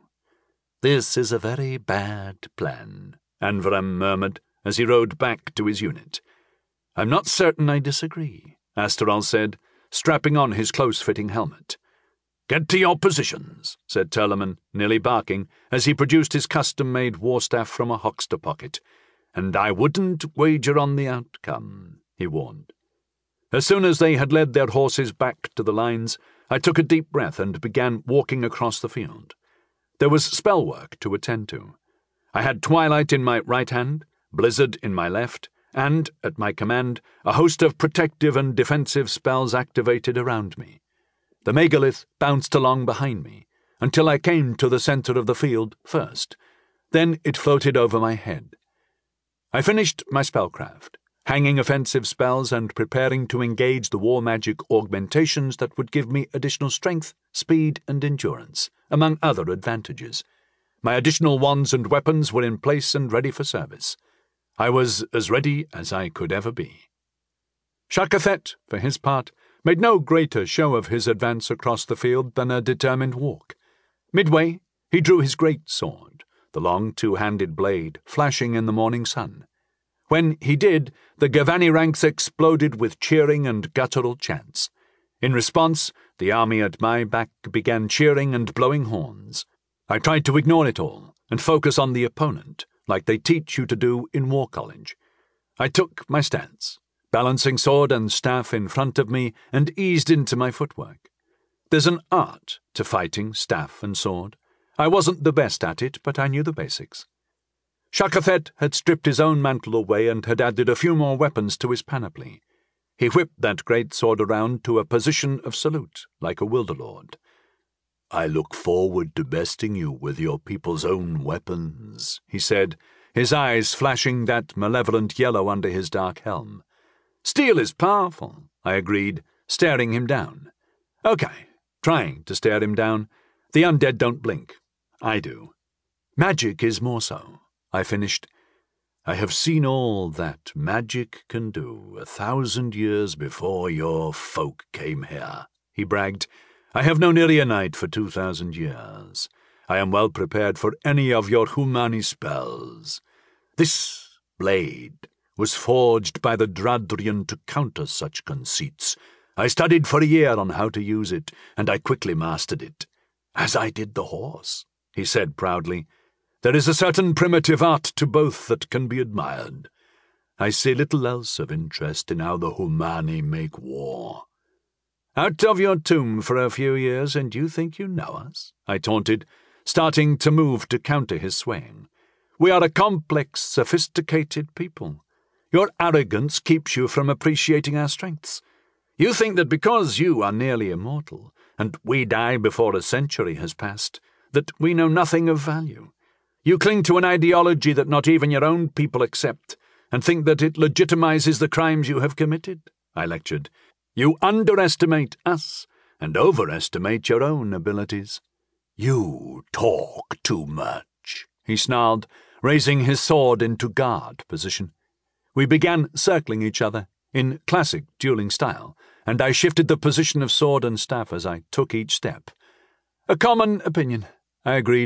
This is a very bad plan, Anvaram murmured as he rode back to his unit. I'm not certain I disagree, Asteral said, strapping on his close-fitting helmet. Get to your positions, said Turleman, nearly barking, as he produced his custom-made warstaff from a hoxter pocket. And I wouldn't wager on the outcome, he warned. As soon as they had led their horses back to the lines, I took a deep breath and began walking across the field. There was spell work to attend to. I had Twilight in my right hand, Blizzard in my left, and, at my command, a host of protective and defensive spells activated around me. The megalith bounced along behind me, until I came to the center of the field first. Then it floated over my head. I finished my spellcraft, hanging offensive spells and preparing to engage the war magic augmentations that would give me additional strength, speed, and endurance, among other advantages. My additional wands and weapons were in place and ready for service. I was as ready as I could ever be. Shakathet, for his part, made no greater show of his advance across the field than a determined walk. Midway, he drew his great sword, the long two-handed blade flashing in the morning sun. When he did, the Gavani ranks exploded with cheering and guttural chants. In response, the army at my back began cheering and blowing horns. I tried to ignore it all and focus on the opponent, like they teach you to do in War College. I took my stance, balancing sword and staff in front of me, and eased into my footwork. There's an art to fighting staff and sword. I wasn't the best at it, but I knew the basics. Shakathet had stripped his own mantle away and had added a few more weapons to his panoply. He whipped that great sword around to a position of salute, like a Wilderlord. I look forward to besting you with your people's own weapons, he said, his eyes flashing that malevolent yellow under his dark helm. Steel is powerful, I agreed, staring him down. Okay, trying to stare him down. The undead don't blink. I do. Magic is more so, I finished. I have seen all that magic can do 1,000 years before your folk came here, he bragged. I have known Irianite for 2,000 years. I am well prepared for any of your Humani spells. This blade was forged by the Dradrian to counter such conceits. I studied for a year on how to use it, and I quickly mastered it. As I did the horse, he said proudly. There is a certain primitive art to both that can be admired. I see little else of interest in how the Humani make war. Out of your tomb for a few years, and you think you know us? I taunted, starting to move to counter his swaying. We are a complex, sophisticated people. Your arrogance keeps you from appreciating our strengths. You think that because you are nearly immortal, and we die before a century has passed, that we know nothing of value. You cling to an ideology that not even your own people accept, and think that it legitimizes the crimes you have committed, I lectured. You underestimate us, and overestimate your own abilities. You talk too much, he snarled, raising his sword into guard position. We began circling each other, in classic dueling style, and I shifted the position of sword and staff as I took each step. A common opinion, I agreed,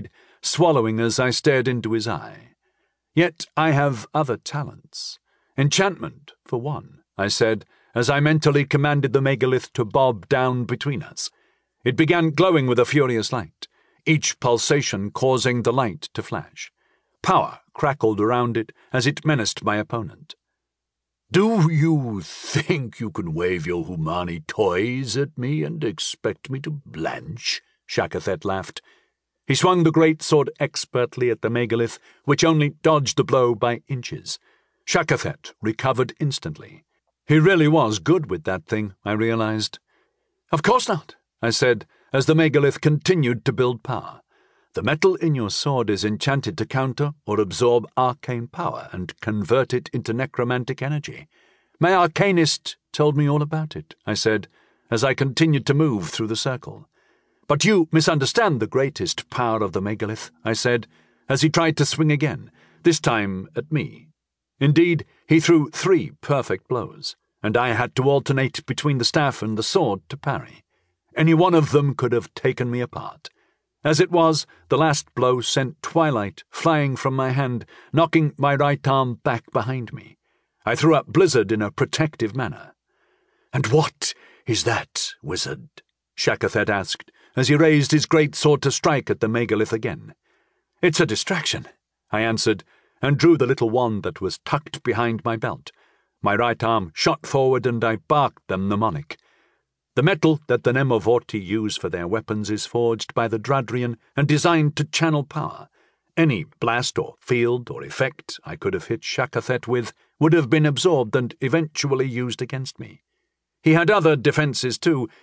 swallowing as I stared into his eye. "Yet I have other talents. Enchantment, for one," I said, as I mentally commanded the megalith to bob down between us. It began glowing with a furious light, each pulsation causing the light to flash. Power crackled around it as it menaced my opponent. "Do you think you can wave your Humani toys at me and expect me to blanch?" Shakathet laughed. He swung the great sword expertly at the megalith, which only dodged the blow by inches. Shakathet recovered instantly. He really was good with that thing, I realized. "Of course not," I said, as the megalith continued to build power. "The metal in your sword is enchanted to counter or absorb arcane power and convert it into necromantic energy. My arcanist told me all about it," I said, as I continued to move through the circle. "But you misunderstand the greatest power of the megalith," I said, as he tried to swing again, this time at me. Indeed, he threw 3 perfect blows, and I had to alternate between the staff and the sword to parry. Any one of them could have taken me apart. As it was, the last blow sent twilight flying from my hand, knocking my right arm back behind me. I threw up Blizzard in a protective manner. "And what is that, wizard?" Shakathet asked, as he raised his great sword to strike at the megalith again. "It's a distraction," I answered, and drew the little wand that was tucked behind my belt. My right arm shot forward and I barked the mnemonic. The metal that the Nemovorti use for their weapons is forged by the Dradrian and designed to channel power. Any blast or field or effect I could have hit Shakathet with would have been absorbed and eventually used against me. He had other defences too,